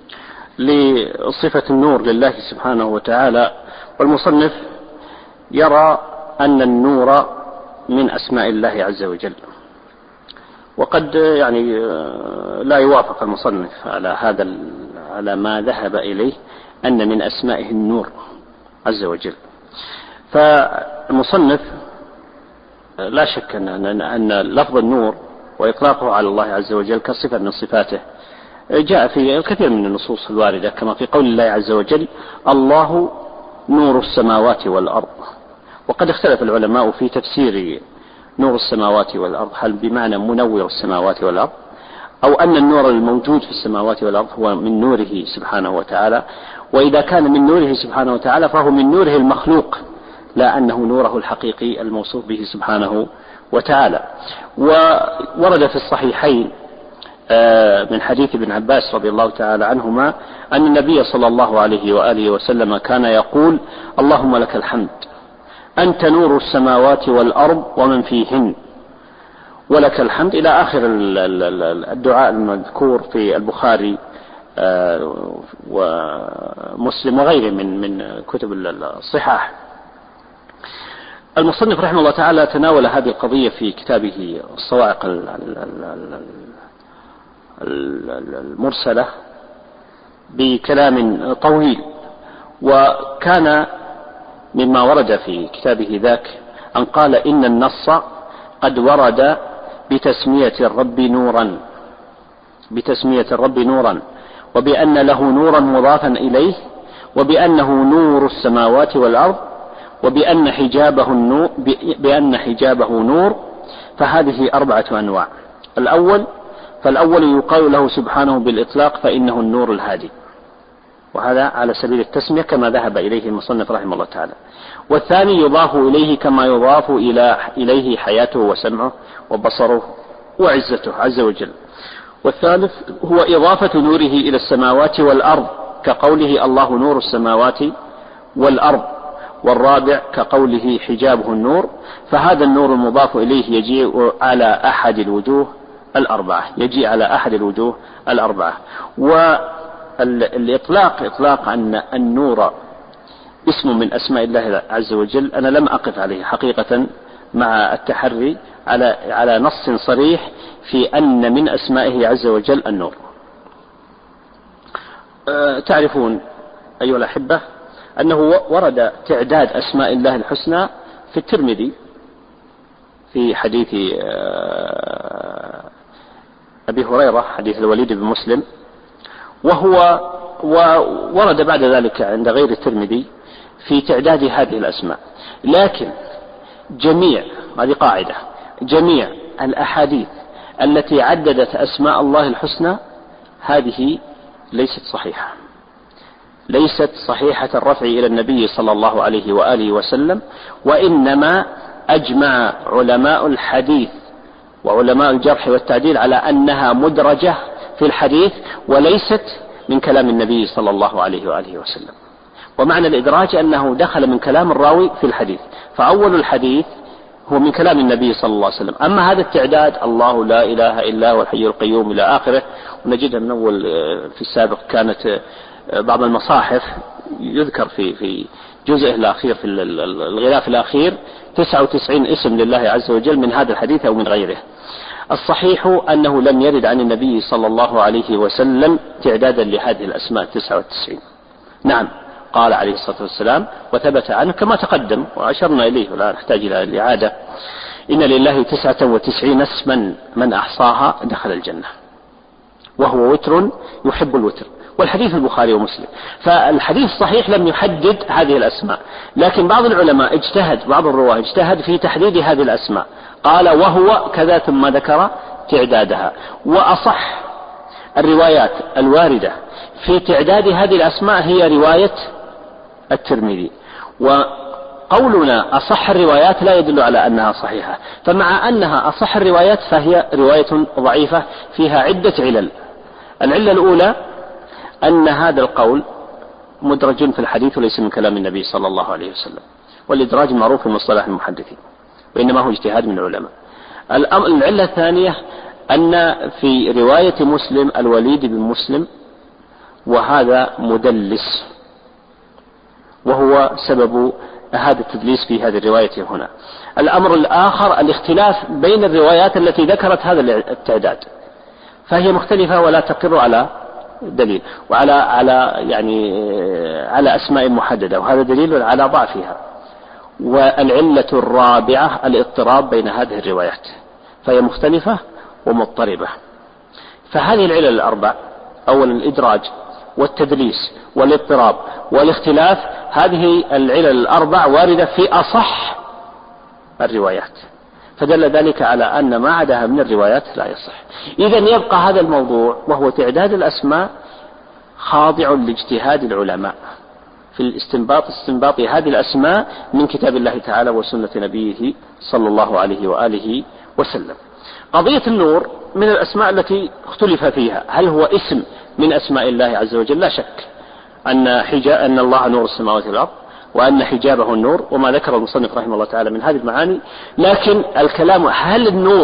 لصفة النور لله سبحانه وتعالى. والمصنف يرى أن النور من أسماء الله عز وجل، وقد يعني لا يوافق المصنف على هذا على ما ذهب إليه أن من أسمائه النور عز وجل. فالمصنف لا شك أن, أن لفظ النور وإطلاقه على الله عز وجل كصفة من صفاته جاء في الكثير من النصوص الواردة، كما في قول الله عز وجل الله نور السماوات والأرض. وقد اختلف العلماء في تفسير نور السماوات والأرض، هل بمعنى منور السماوات والأرض، أو أن النور الموجود في السماوات والأرض هو من نوره سبحانه وتعالى. وإذا كان من نوره سبحانه وتعالى فهو من نوره المخلوق، لا أنه نوره الحقيقي الموصوف به سبحانه وتعالى. وورد في الصحيحين من حديث ابن عباس رضي الله تعالى عنهما أن النبي صلى الله عليه وآله وسلم كان يقول اللهم لك الحمد أنت نور السماوات والأرض ومن فيهن ولك الحمد، إلى آخر الدعاء المذكور في البخاري ومسلم وغيره من من كتب الصحاح. المصنف رحمه الله تعالى تناول هذه القضية في كتابه الصواعق المرسلة بكلام طويل، وكان مما ورد في كتابه ذاك أن قال إن النص قد ورد بتسمية الرب نورا بتسمية الرب نورا وبأن له نورا مضافا إليه، وبأنه نور السماوات والأرض، وبأن حجابه النور بأن حجابه نور. فهذه أربعة أنواع. الأول فالأول يقال له سبحانه بالإطلاق فإنه النور الهادي، وهذا على سبيل التسمية كما ذهب إليه المصنف رحمه الله تعالى. والثاني يضاف إليه كما يضاف إلى إليه حياته وسمعه وبصره وعزته عز وجل. والثالث هو إضافة نوره إلى السماوات والأرض كقوله الله نور السماوات والأرض. والرابع كقوله حجابه النور، فهذا النور المضاف إليه يجيء على أحد الوجوه الأربعة يجيء على أحد الوجوه الأربعة. والإطلاق إطلاق أن النور اسم من أسماء الله عز وجل أنا لم أقف عليه حقيقة مع التحري على على نص صريح في أن من أسمائه عز وجل النور. أه تعرفون أيها الأحبة أنه ورد تعداد أسماء الله الحسنى في الترمذي في حديث أه أبي هريرة حديث الوليد بن مسلم، وهو وورد بعد ذلك عند غير الترمذي في تعداد هذه الأسماء. لكن جميع هذه قاعدة جميع الأحاديث التي عددت أسماء الله الحسنى هذه ليست صحيحة ليست صحيحة الرفع إلى النبي صلى الله عليه وآله وسلم، وإنما أجمع علماء الحديث وعلماء الجرح والتعديل على أنها مدرجة في الحديث وليست من كلام النبي صلى الله عليه وآله وسلم. ومعنى الإدراج أنه دخل من كلام الراوي في الحديث، فأول الحديث هو من كلام النبي صلى الله عليه وسلم. أما هذا التعداد الله لا إله إلا هو الحي القيوم إلى آخره، ونجدها من أول في السابق كانت بعض المصاحف يذكر في في جزءه الأخير في الغلاف الأخير تسعة وتسعين اسم لله عز وجل من هذا الحديث أو من غيره. الصحيح أنه لم يرد عن النبي صلى الله عليه وسلم تعدادا لهذه الأسماء تسعة وتسعين. نعم قال عليه الصلاة والسلام وثبت عنه كما تقدم وأشرنا إليه ولا نحتاج إلى الإعادة: إن لله تسعة وتسعين اسما من أحصاها دخل الجنة، وهو وتر يحب الوتر، والحديث البخاري ومسلم. فالحديث الصحيح لم يحدد هذه الأسماء، لكن بعض العلماء اجتهد، بعض الرواه اجتهد في تحديد هذه الأسماء، قال وهو كذا ثم ذكر تعدادها. وأصح الروايات الواردة في تعداد هذه الأسماء هي رواية الترمذي، وقولنا أصح الروايات لا يدل على أنها صحيحة، فمع أنها أصح الروايات فهي رواية ضعيفة فيها عدة علل. العلة الأولى أن هذا القول مدرج في الحديث وليس من كلام النبي صلى الله عليه وسلم، والإدراج معروف في مصطلح المحدثين وإنما هو اجتهاد من العلماء. العلة الثانية أن في رواية مسلم الوليد بن مسلم، وهذا مدلس، وهو سبب هذا التدليس في هذه الرواية هنا. الأمر الآخر الاختلاف بين الروايات التي ذكرت هذا التعداد، فهي مختلفة ولا تقر على دليل وعلى على يعني على أسماء محددة، وهذا دليل على ضعفها. والعلة الرابعة الاضطراب بين هذه الروايات، فهي مختلفة ومضطربة. فهذه العلل الأربع، أولا الإدراج والتدليس والاضطراب والاختلاف، هذه العلل الأربع واردة في أصح الروايات، فدل ذلك على أن ما عداها من الروايات لا يصح. إذن يبقى هذا الموضوع وهو تعداد الأسماء خاضع لاجتهاد العلماء في الاستنباط استنباط هذه الأسماء من كتاب الله تعالى وسنة نبيه صلى الله عليه وآله وسلم. قضية النور من الأسماء التي اختلف فيها، هل هو اسم من أسماء الله عز وجل؟ لا شك أن حجاب أن الله نور السماوات والأرض، وأن حجابه النور، وما ذكر المصنف رحمه الله تعالى من هذه المعاني. لكن الكلام هل النور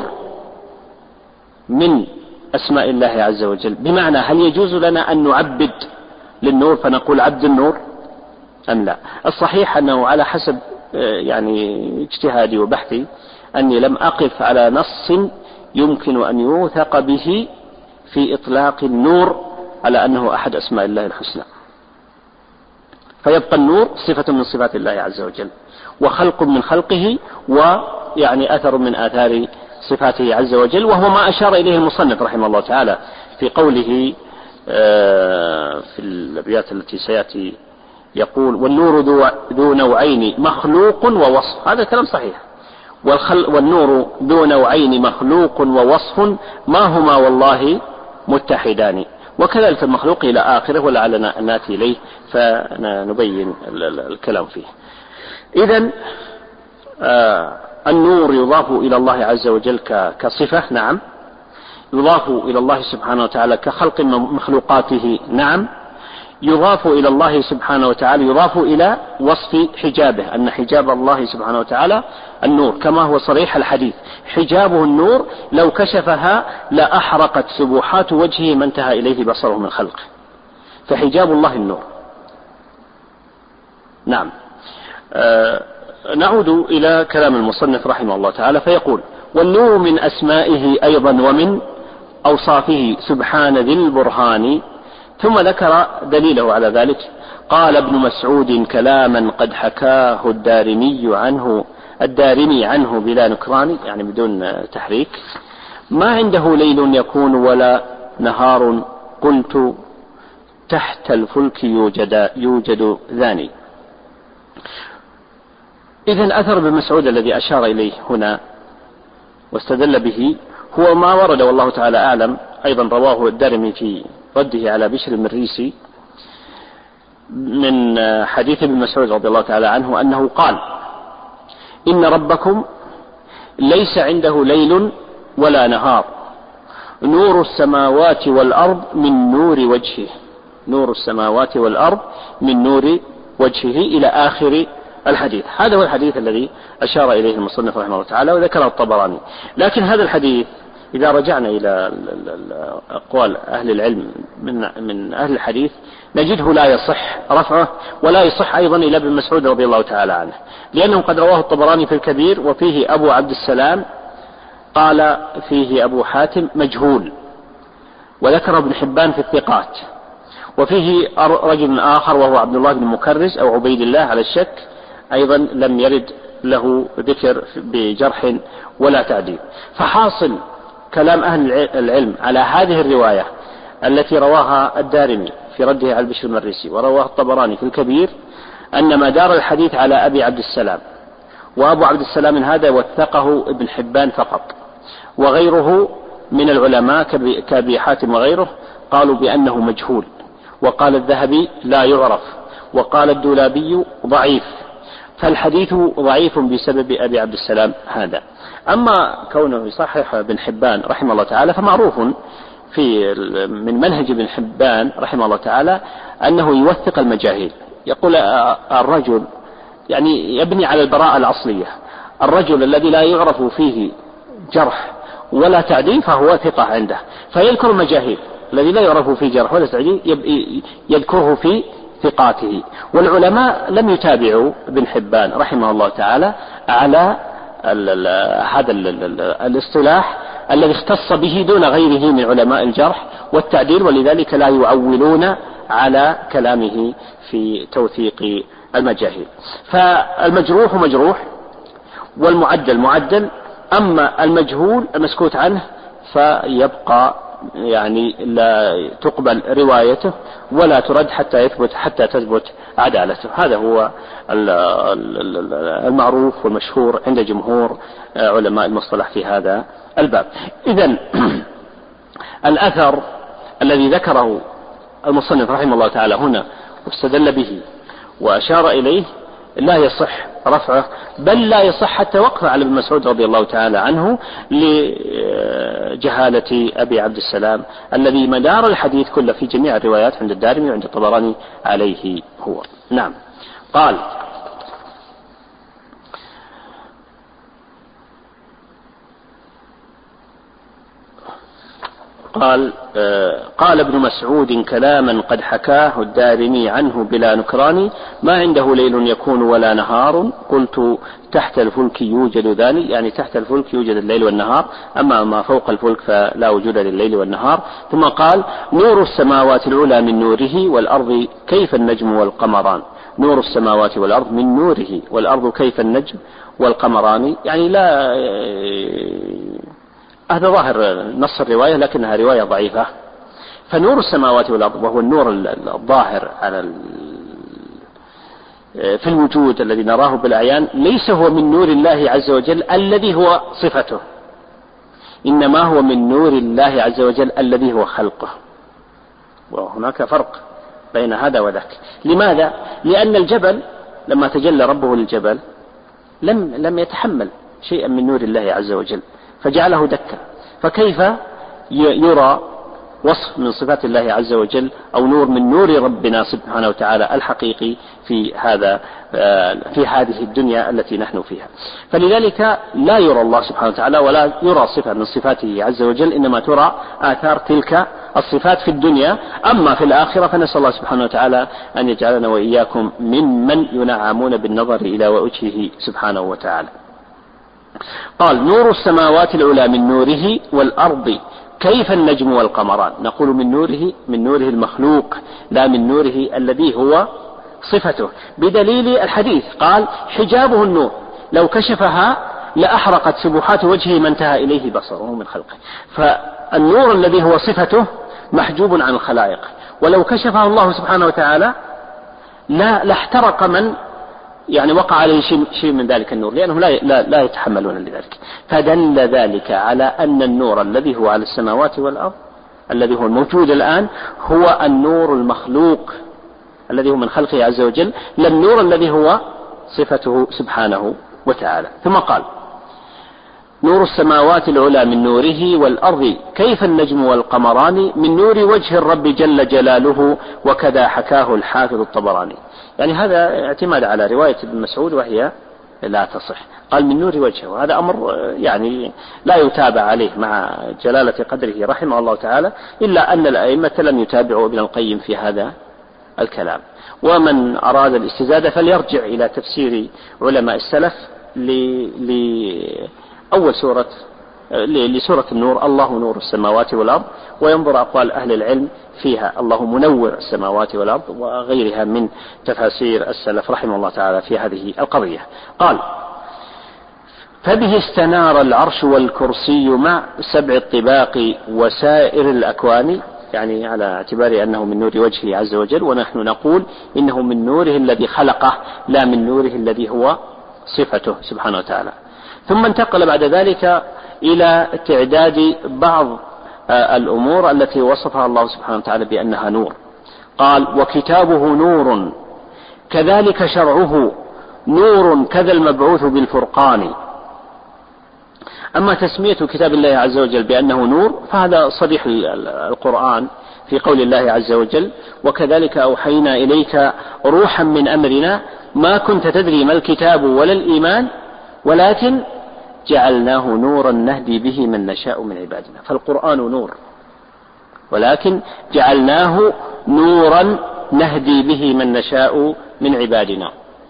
من أسماء الله عز وجل، بمعنى هل يجوز لنا أن نعبد للنور فنقول عبد النور أم لا؟ الصحيح أنه على حسب يعني اجتهادي وبحثي أني لم أقف على نص يمكن أن يوثق به في إطلاق النور على أنه أحد أسماء الله الحسنى. فيبقى النور صفة من صفات الله عز وجل، وخلق من خلقه، ويعني أثر من آثار صفاته عز وجل، وهو ما أشار إليه المصنف رحمه الله تعالى في قوله في الأبيات التي سيأتي، يقول والنور ذو نوعين مخلوق ووصف. هذا كلام صحيح. والنور ذو نوعين مخلوق ووصف ما هما والله متحدان. وكذلك المخلوق إلى آخره، ولعلنا نأتي إليه فنبين الكلام فيه. إذن آه النور يضاف إلى الله عز وجل كصفة، نعم. يضاف إلى الله سبحانه وتعالى كخلق مخلوقاته، نعم. يضاف إلى الله سبحانه وتعالى، يضاف إلى وصف حجابه، أن حجاب الله سبحانه وتعالى النور، كما هو صريح الحديث: حجابه النور لو كشفها لأحرقت سبحات وجهه ما انتهى إليه بصره من خلقه. فحجاب الله النور، نعم. آه نعود إلى كلام المصنف رحمه الله تعالى فيقول: والنور من أسمائه أيضا ومن أوصافه سبحان ذي البرهان. ثم ذكر دليله على ذلك: قال ابن مسعود كلاما قد حكاه الدارمي عنه الدارمي عنه بلا نكران، يعني بدون تحريك: ما عنده ليل يكون ولا نهار، قلت تحت الفلك يوجد, يوجد ذاني. إذن أثر ابن مسعود الذي أشار إليه هنا واستدل به هو ما ورد والله تعالى أعلم، أيضا رواه الدارمي في رده على بشر المريسي من حديث ابن مسعود رضي الله تعالى عنه أنه قال: إن ربكم ليس عنده ليل ولا نهار، نور السماوات والأرض من نور وجهه، نور السماوات والأرض من نور وجهه إلى آخر الحديث. هذا هو الحديث الذي أشار إليه المصنف رحمه الله تعالى وذكره الطبراني. لكن هذا الحديث إذا رجعنا إلى أقوال أهل العلم من من أهل الحديث نجده لا يصح رفعه ولا يصح أيضا إلى ابن مسعود رضي الله تعالى عنه، لأنه قد رواه الطبراني في الكبير وفيه أبو عبد السلام قال فيه أبو حاتم مجهول، وذكر ابن حبان في الثقات، وفيه رجل آخر وهو عبد الله بن مكرز أو عبيد الله على الشك أيضا لم يرد له ذكر بجرح ولا تعديل. فحاصل كلام أهل العلم على هذه الرواية التي رواها الدارمي في رده على بشر المريسي ورواه الطبراني في الكبير أن ما دار الحديث على أبي عبد السلام، وأبو عبد السلام من هذا وثقه ابن حبان فقط، وغيره من العلماء كأبي حاتم وغيره قالوا بأنه مجهول، وقال الذهبي لا يعرف، وقال الدولابي ضعيف، فالحديث ضعيف بسبب أبي عبد السلام هذا. أما كونه يصحح ابن حبان رحمه الله تعالى فمعروف في من منهج ابن حبان رحمه الله تعالى أنه يوثق المجاهيل. يقول الرجل يعني يبني على البراءة الأصلية، الرجل الذي لا يعرف فيه جرح ولا تعديل فهو ثقة عنده، فيذكر المجاهيل الذي لا يعرف فيه جرح ولا تعديل يذكره في ثقاته. والعلماء لم يتابعوا ابن حبان رحمه الله تعالى على هذا الاصطلاح الذي اختص به دون غيره من علماء الجرح والتعديل، ولذلك لا يعولون على كلامه في توثيق المجاهيل. فالمجروح مجروح والمعدل معدل، أما المجهول المسكوت عنه فيبقى يعني لا تقبل روايته ولا ترد حتى يثبت حتى تثبت عدالته. هذا هو المعروف والمشهور عند جمهور علماء المصطلح في هذا الباب. إذن الأثر الذي ذكره المصنف رحمه الله تعالى هنا واستدل به وأشار إليه لا يصح رفعه، بل لا يصح حتى وقفه على ابن مسعود رضي الله تعالى عنه لجهالة أبي عبد السلام الذي مدار الحديث كله في جميع الروايات عند الدارمي وعند الطبراني عليه هو. نعم. قال قال قال ابن مسعود كلاما قد حكاه الدارمي عنه بلا نكران، ما عنده ليل يكون ولا نهار، قلت تحت الفلك يوجد ذلك، يعني تحت الفلك يوجد الليل والنهار، أما ما فوق الفلك فلا وجود لليل والنهار. ثم قال نور السماوات العلى من نوره والأرض كيف النجم والقمران، نور السماوات والأرض من نوره والأرض كيف النجم والقمران، يعني لا هذا ظاهر نص الرواية لكنها رواية ضعيفة. فنور السماوات والأرض وهو النور الظاهر على في الوجود الذي نراه بالأعيان ليس هو من نور الله عز وجل الذي هو صفته، إنما هو من نور الله عز وجل الذي هو خلقه، وهناك فرق بين هذا وذاك. لماذا؟ لأن الجبل لما تجلى ربه للجبل لم لم يتحمل شيئا من نور الله عز وجل فجعله دكا، فكيف يرى وصف من صفات الله عز وجل أو نور من نور ربنا سبحانه وتعالى الحقيقي في هذا في هذه الدنيا التي نحن فيها؟ فلذلك لا يرى الله سبحانه وتعالى ولا يرى صفة من صفاته عز وجل، إنما ترى آثار تلك الصفات في الدنيا. أما في الآخرة فنسأل الله سبحانه وتعالى أن يجعلنا وإياكم ممن ينعمون بالنظر إلى وجهه سبحانه وتعالى. قال نور السماوات العلى من نوره والأرض كيف النجم والقمران، نقول من نوره من نوره المخلوق لا من نوره الذي هو صفته، بدليل الحديث قال حجابه النور لو كشفها لأحرقت سبحات وجهه ما انتهى إليه بصره من خلقه. فالنور الذي هو صفته محجوب عن الخلائق، ولو كشفه الله سبحانه وتعالى لا لاحترق من يعني وقع عليه شيء, شيء من ذلك النور، لأنهم لا, لا, لا يتحملون لذلك. فدل ذلك على أن النور الذي هو على السماوات والأرض الذي هو الموجود الآن هو النور المخلوق الذي هو من خلقه عز وجل، لا النور الذي هو صفته سبحانه وتعالى. ثم قال نور السماوات العلى من نوره والأرض كيف النجم والقمران من نور وجه الرب جل جلاله وكذا حكاه الحافظ الطبراني. يعني هذا اعتماد على رواية ابن مسعود وهي لا تصح، قال من نور وجهه، وهذا أمر يعني لا يتابع عليه مع جلالة قدره رحمه الله تعالى، إلا أن الأئمة لم يتابعوا ابن القيم في هذا الكلام. ومن أراد الاستزادة فليرجع إلى تفسير علماء السلف لأول سورة لسورة النور، الله نور السماوات والأرض، وينظر أقوال أهل العلم فيها، الله منور السماوات والأرض، وغيرها من تفاسير السلف رحمه الله تعالى في هذه القضية. قال: فبه استنار العرش والكرسي مع سبع الطباق وسائر الأكوان، يعني على اعتبار أنه من نور وجهه عز وجل، ونحن نقول إنه من نوره الذي خلقه لا من نوره الذي هو صفته سبحانه وتعالى. ثم انتقل بعد ذلك إلى تعداد بعض الأمور التي وصفها الله سبحانه وتعالى بأنها نور. قال: وكتابه نور كذلك شرعه نور كذا المبعوث بالفرقان. أما تسمية كتاب الله عز وجل بأنه نور فهذا صريح القرآن في قول الله عز وجل: وكذلك أوحينا إليك روحا من أمرنا ما كنت تدري ما الكتاب ولا الإيمان ولكن جعلناه نورا نهدي به من نشاء من عبادنا. فالقرآن نور، ولكن جعلناه نورا نهدي به من نشاء من عبادنا.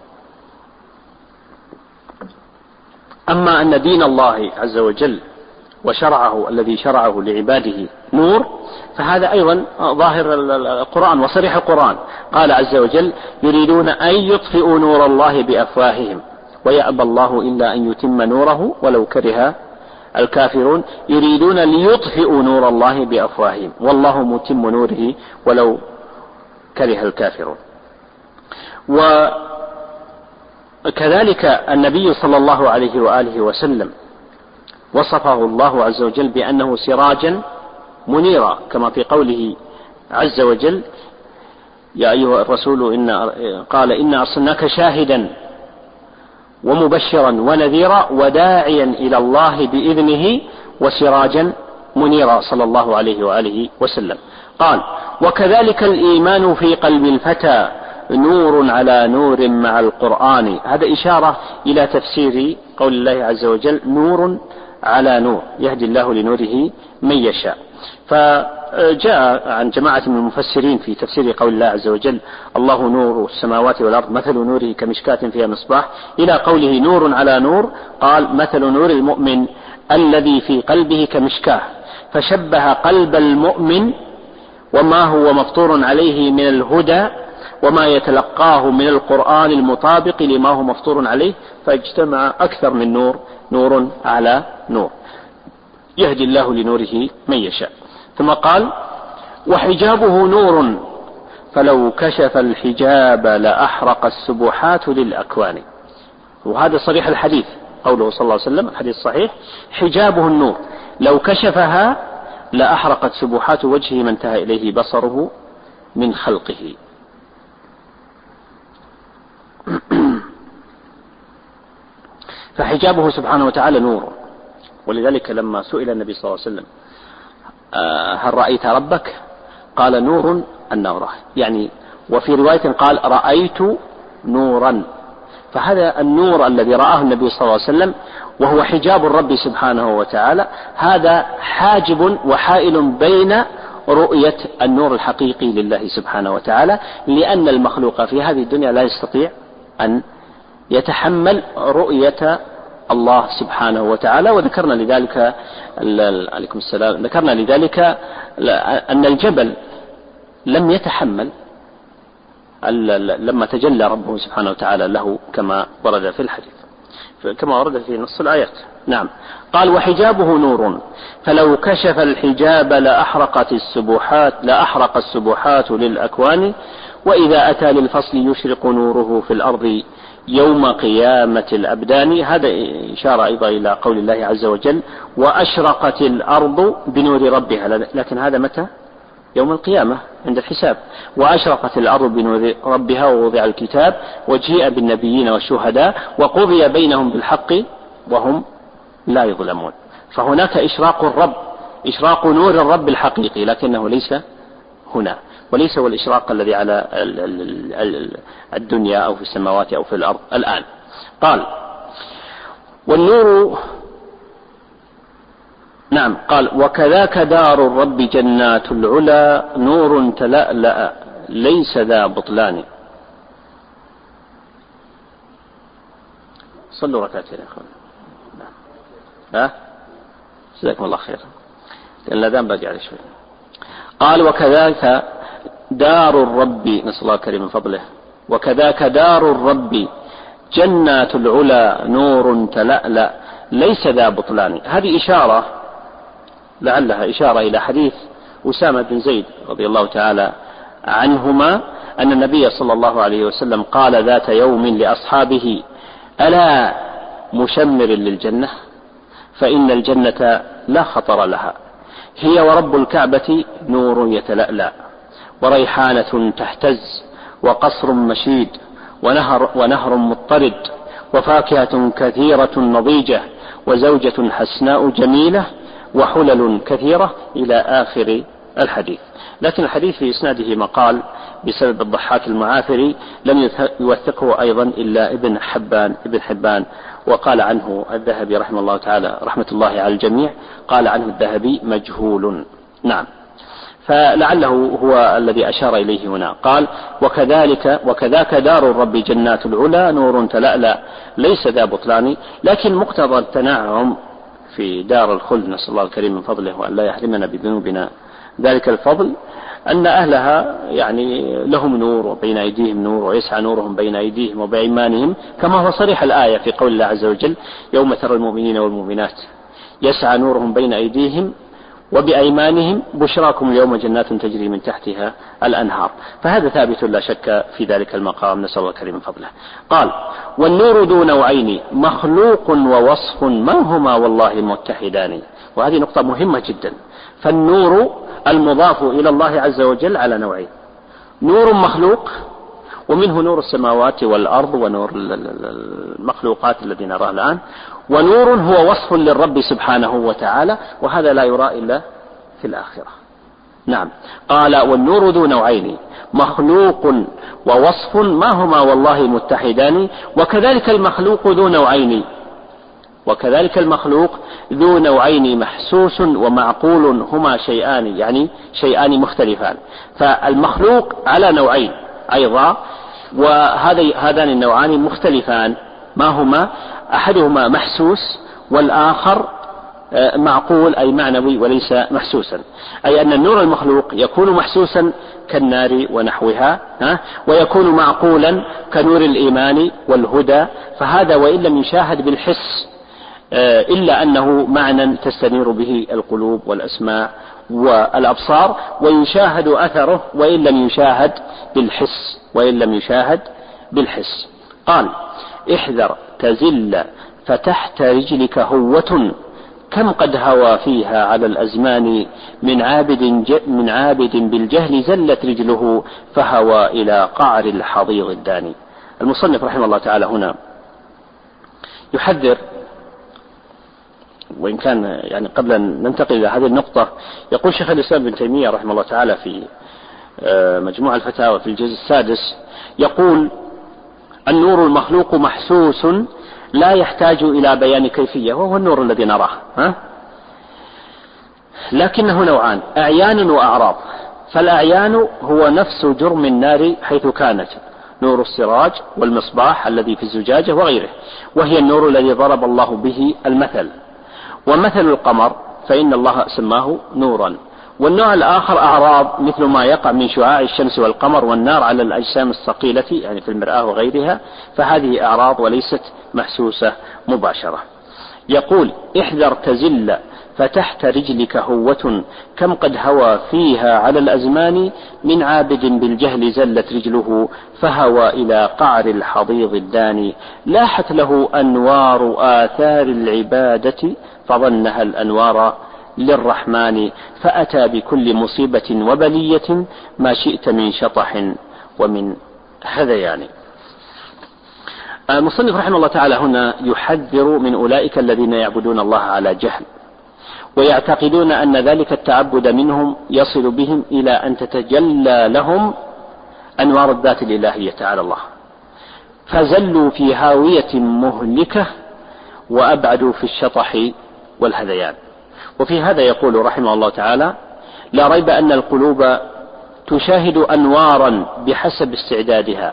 أما أن دين الله عز وجل وشرعه الذي شرعه لعباده نور فهذا أيضا ظاهر القرآن وصريح القرآن. قال عز وجل: يريدون أن يطفئوا نور الله بأفواههم ويأبى الله إلا أن يتم نوره ولو كره الكافرون. يريدون ليطفئوا نور الله بأفواههم والله متم نوره ولو كره الكافرون. وكذلك النبي صلى الله عليه وآله وسلم وصفه الله عز وجل بأنه سراجا منيرا، كما في قوله عز وجل: يا أيها الرسول إن قال إنا أرسلناك شاهدا ومبشرا ونذيرا وداعيا إلى الله بإذنه وسراجا منيرا، صلى الله عليه وآله وسلم. قال: وكذلك الإيمان في قلب الفتى نور على نور مع القرآن. هذا إشارة إلى تفسير قول الله عز وجل: نور على نور يهدي الله لنوره من يشاء. فجاء عن جماعة من المفسرين في تفسير قول الله عز وجل: الله نور السماوات والأرض مثل نوره كمشكاة فيها مصباح، إلى قوله نور على نور، قال: مثل نور المؤمن الذي في قلبه كمشكاة، فشبه قلب المؤمن وما هو مفطور عليه من الهدى وما يتلقاه من القرآن المطابق لما هو مفطور عليه، فاجتمع أكثر من نور، نور على نور يهدي الله لنوره من يشاء. ثم قال: وحجابه نور فلو كشف الحجاب لأحرق السبحات للأكوان. وهذا صريح الحديث، قوله صلى الله عليه وسلم الحديث صحيح: حجابه النور لو كشفها لأحرقت سبحات وجهه ما انتهى إليه بصره من خلقه. فحجابه سبحانه وتعالى نور، ولذلك لما سئل النبي صلى الله عليه وسلم: هل رأيت ربك؟ قال: نور أن نوره، يعني وفي رواية قال: رأيت نورا. فهذا النور الذي رآه النبي صلى الله عليه وسلم وهو حجاب الرب سبحانه وتعالى، هذا حاجب وحائل بين رؤية النور الحقيقي لله سبحانه وتعالى، لأن المخلوق في هذه الدنيا لا يستطيع أن يتحمل رؤية الله سبحانه وتعالى. وذكرنا لذلك عليكم السلام ذكرنا لذلك أن الجبل لم يتحمل لما تجلى ربه سبحانه وتعالى له، كما ورد في الحديث، كما ورد في نص الآيات. نعم. قال: وحجابه نور فلو كشف الحجاب لأحرقت السبحات لأحرق السبحات للأكوان، وإذا أتى للفصل يشرق نوره في الأرض يوم قيامة الأبدان. هذا إشارة أيضا إلى قول الله عز وجل: وأشرقت الأرض بنور ربها، لكن هذا متى؟ يوم القيامة عند الحساب. وأشرقت الأرض بنور ربها ووضع الكتاب وجيء بالنبيين والشهداء وقضي بينهم بالحق وهم لا يظلمون. فهناك إشراق الرب، إشراق نور الرب الحقيقي، لكنه ليس هنا، وليس هو الإشراق الذي على الدنيا أو في السماوات أو في الأرض الآن. قال والنور، نعم، قال وكذاك دار الرب جنات العلا نور تلألأ ليس ذا بطلان. صلوا ركعتين يا أخوان. ها جزاكم الله خير، لأن الأذان باقي عليه شوي. قال وكذاك دار الرب، نسأل الله الكريم من فضله، وكذاك دار الرب جنات العلا نور تلألأ ليس ذا بطلان. هذه إشارة، لعلها إشارة إلى حديث أسامة بن زيد رضي الله تعالى عنهما أن النبي صلى الله عليه وسلم قال ذات يوم لأصحابه ألا مشمر للجنة فإن الجنة لا خطر لها، هي ورب الكعبة نور يتلألأ وريحانة تهتز وقصر مشيد ونهر, ونهر مضطرد وفاكهة كثيرة نضيجة وزوجة حسناء جميلة وحلل كثيرة إلى آخر الحديث. لكن الحديث في إسناده مقال بسبب الضحاك المعافري لم يوثقه أيضا إلا ابن حبان ابن حبان وقال عنه الذهبي رحمه الله تعالى رحمة الله على الجميع، قال عنه الذهبي مجهول. نعم، فلعله هو الذي أشار إليه هنا. قال وكذلك وكذاك دار الرب جنات العلا نور تلألأ ليس ذا بطلان. لكن مقتضى التنعم في دار الخلد، نسأل الله الكريم من فضله وأن لا يحرمنا بذنوبنا ذلك الفضل، أن أهلها يعني لهم نور وبين أيديهم نور ويسعى نورهم بين أيديهم وبأيمانهم، كما هو صريح الآية في قول الله عز وجل يوم ترى المؤمنين والمؤمنات يسعى نورهم بين أيديهم وبأيمانهم بشراكم اليوم جنات تجري من تحتها الأنهار. فهذا ثابت لا شك في ذلك المقام، نسأل الله الكريم من فضله. قال والنور ذو نوعين مخلوق ووصف ما هما والله متحدان. وهذه نقطة مهمة جدا. فالنور المضاف إلى الله عز وجل على نوعين، نور مخلوق ومنه نور السماوات والأرض ونور المخلوقات الذي نراه الآن، ونور هو وصف للرب سبحانه وتعالى، وهذا لا يرى إلا في الآخرة. نعم، قال والنور ذو نوعين مخلوق ووصف ما هما والله متحدان وكذلك المخلوق ذو نوعين وكذلك المخلوق ذو نوعين محسوس ومعقول هما شيئان، يعني شيئان مختلفان. فالمخلوق على نوعين أيضا، وهذان النوعان مختلفان، ما هما؟ أحدهما محسوس والآخر معقول أي معنوي وليس محسوسا، أي أن النور المخلوق يكون محسوسا كالنار ونحوها، ويكون معقولا كنور الإيمان والهدى، فهذا وإن لم يشاهد بالحس إلا أنه معنى تستنير به القلوب والأسماع والأبصار، ويشاهد أثره وإن لم يشاهد بالحس وإن لم يشاهد بالحس. قال احذر تزل فتحت رجلك هوة كم قد هوى فيها على الأزمان من عابد من عابد بالجهل زلت رجله فهوى إلى قعر الحضيض الداني. المصنف رحمه الله تعالى هنا يحذر، وإن كان يعني قبل أن ننتقل إلى هذه النقطة يقول شيخ الإسلام ابن تيمية رحمه الله تعالى في مجموع الفتاوى في الجزء السادس يقول النور المخلوق محسوس لا يحتاج إلى بيان كيفية، وهو النور الذي نراه، ها؟ لكنه نوعان، أعيان وأعراض. فالأعيان هو نفس جرم النار حيث كانت، نور السراج والمصباح الذي في الزجاجة وغيره، وهي النور الذي ضرب الله به المثل. ومثل القمر فإن الله سماه نورا. والنوع الآخر أعراض مثل ما يقع من شعاع الشمس والقمر والنار على الأجسام الثقيلة يعني في المرآة وغيرها، فهذه أعراض وليست محسوسة مباشرة. يقول احذر تزل فتحت رجلك هوة كم قد هوى فيها على الأزمان من عابد بالجهل زلت رجله فهوى إلى قعر الحضيض الداني لاحت له أنوار آثار العبادة فظنها الأنوار للرحمن فأتى بكل مصيبة وبلية ما شئت من شطح ومن هذيان. المصنف رحمه الله تعالى هنا يحذر من أولئك الذين يعبدون الله على جهل ويعتقدون أن ذلك التعبد منهم يصل بهم إلى أن تتجلى لهم أنوار الذات الإلهية تعالى الله، فزلوا في هاوية مهلكة وأبعدوا في الشطح والهذيان. وفي هذا يقول رحمه الله تعالى: لا ريب أن القلوب تشاهد أنوارا بحسب استعدادها،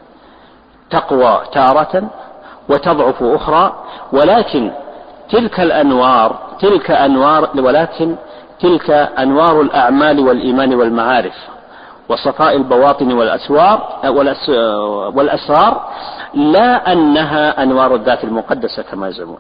تقوى تارة وتضعف أخرى، ولكن تلك الأنوار تلك أنوار ولكن تلك أنوار الأعمال والإيمان والمعارف وصفاء البواطن والأسوار والأسرار، لا أنها أنوار الذات المقدسة كما يزعمون،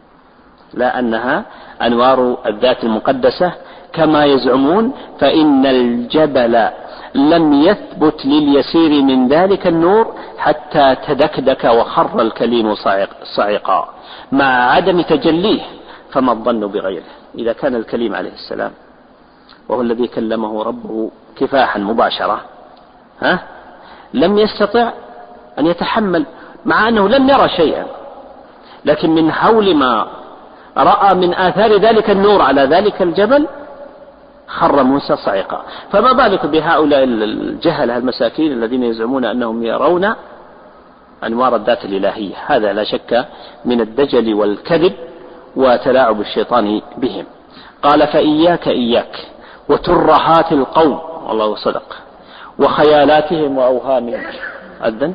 لا أنها أنوار الذات المقدسة كما يزعمون، فإن الجبل لم يثبت لليسير من ذلك النور حتى تدكدك وخر الكليم صعقا مع عدم تجليه، فما الظن بغيره؟ إذا كان الكليم عليه السلام وهو الذي كلمه ربه كفاحا مباشرة ها لم يستطع أن يتحمل، مع أنه لم يرى شيئا، لكن من حول ما رأى من آثار ذلك النور على ذلك الجبل خر موسى صعقا، فما بالك بهؤلاء الجهل المساكين الذين يزعمون أنهم يرون أنوار الذات الإلهية؟ هذا لا شك من الدجل والكذب وتلاعب الشيطان بهم. قال: فإياك إياك وترهات القوم، والله صدق، وخيالاتهم وأوهامهم أذن،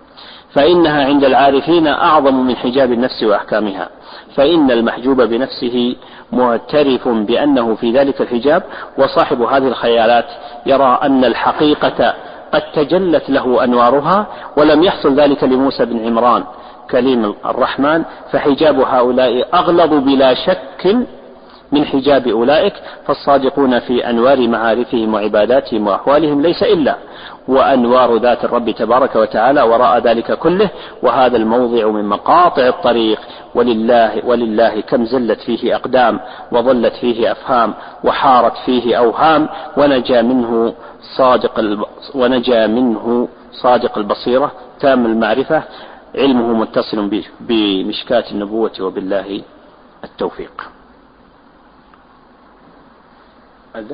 فإنها عند العارفين أعظم من حجاب النفس وأحكامها، فإن المحجوب بنفسه معترف بأنه في ذلك الحجاب، وصاحب هذه الخيالات يرى أن الحقيقة قد تجلت له أنوارها، ولم يحصل ذلك لموسى بن عمران كليم الرحمن، فحجاب هؤلاء أغلظ بلا شك من حجاب أولئك، فالصادقون في أنوار معارفهم وعباداتهم وأحوالهم ليس إلا وأنوار ذات الرب تبارك وتعالى وراء ذلك كله، وهذا الموضع من مقاطع الطريق، ولله, ولله كم زلت فيه أقدام وضلت فيه أفهام وحارت فيه أوهام، ونجا منه صادق ونجا منه صادق البصيرة تام المعرفة، علمه متصل بمشكاة النبوة، وبالله التوفيق. هذا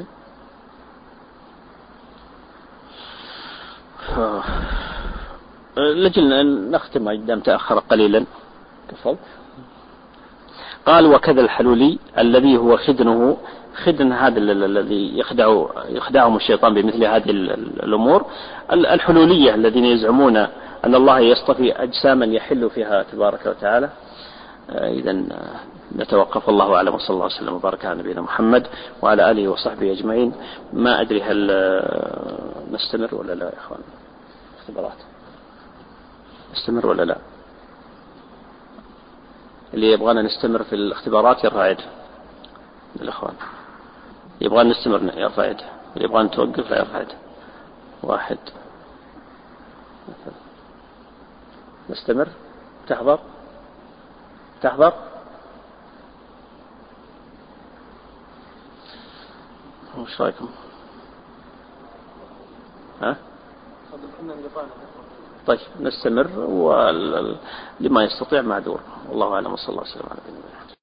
لجل أن نختم دام تأخر قليلا. كفلت. قال: وكذا الحلولي الذي هو خدنه خدن هذا الذي يخدع يخدعهم الشيطان بمثل هذه الأمور، الحلولية الذين يزعمون أن الله يصطفي أجساما يحل فيها تبارك وتعالى. إذا نتوقف. الله أعلم، وصلى الله وسلم وبارك على نبينا محمد وعلى آله وصحبه أجمعين. ما أدري هل نستمر ولا لا يا إخوان؟ اختبارات نستمر ولا لا؟ اللي يبغانا نستمر في الاختبارات يرفع يده الإخوان، يبغانا نستمر يرفع يده، اللي يبغانا نتوقف لا يرفع يده. واحد. نستمر؟ تحضر؟ تحضر؟ وش رأيكم؟ ها؟ طيب نستمر، ولما يستطيع معذور. والله أعلم، وصلى الله وسلم على نبينا محمد.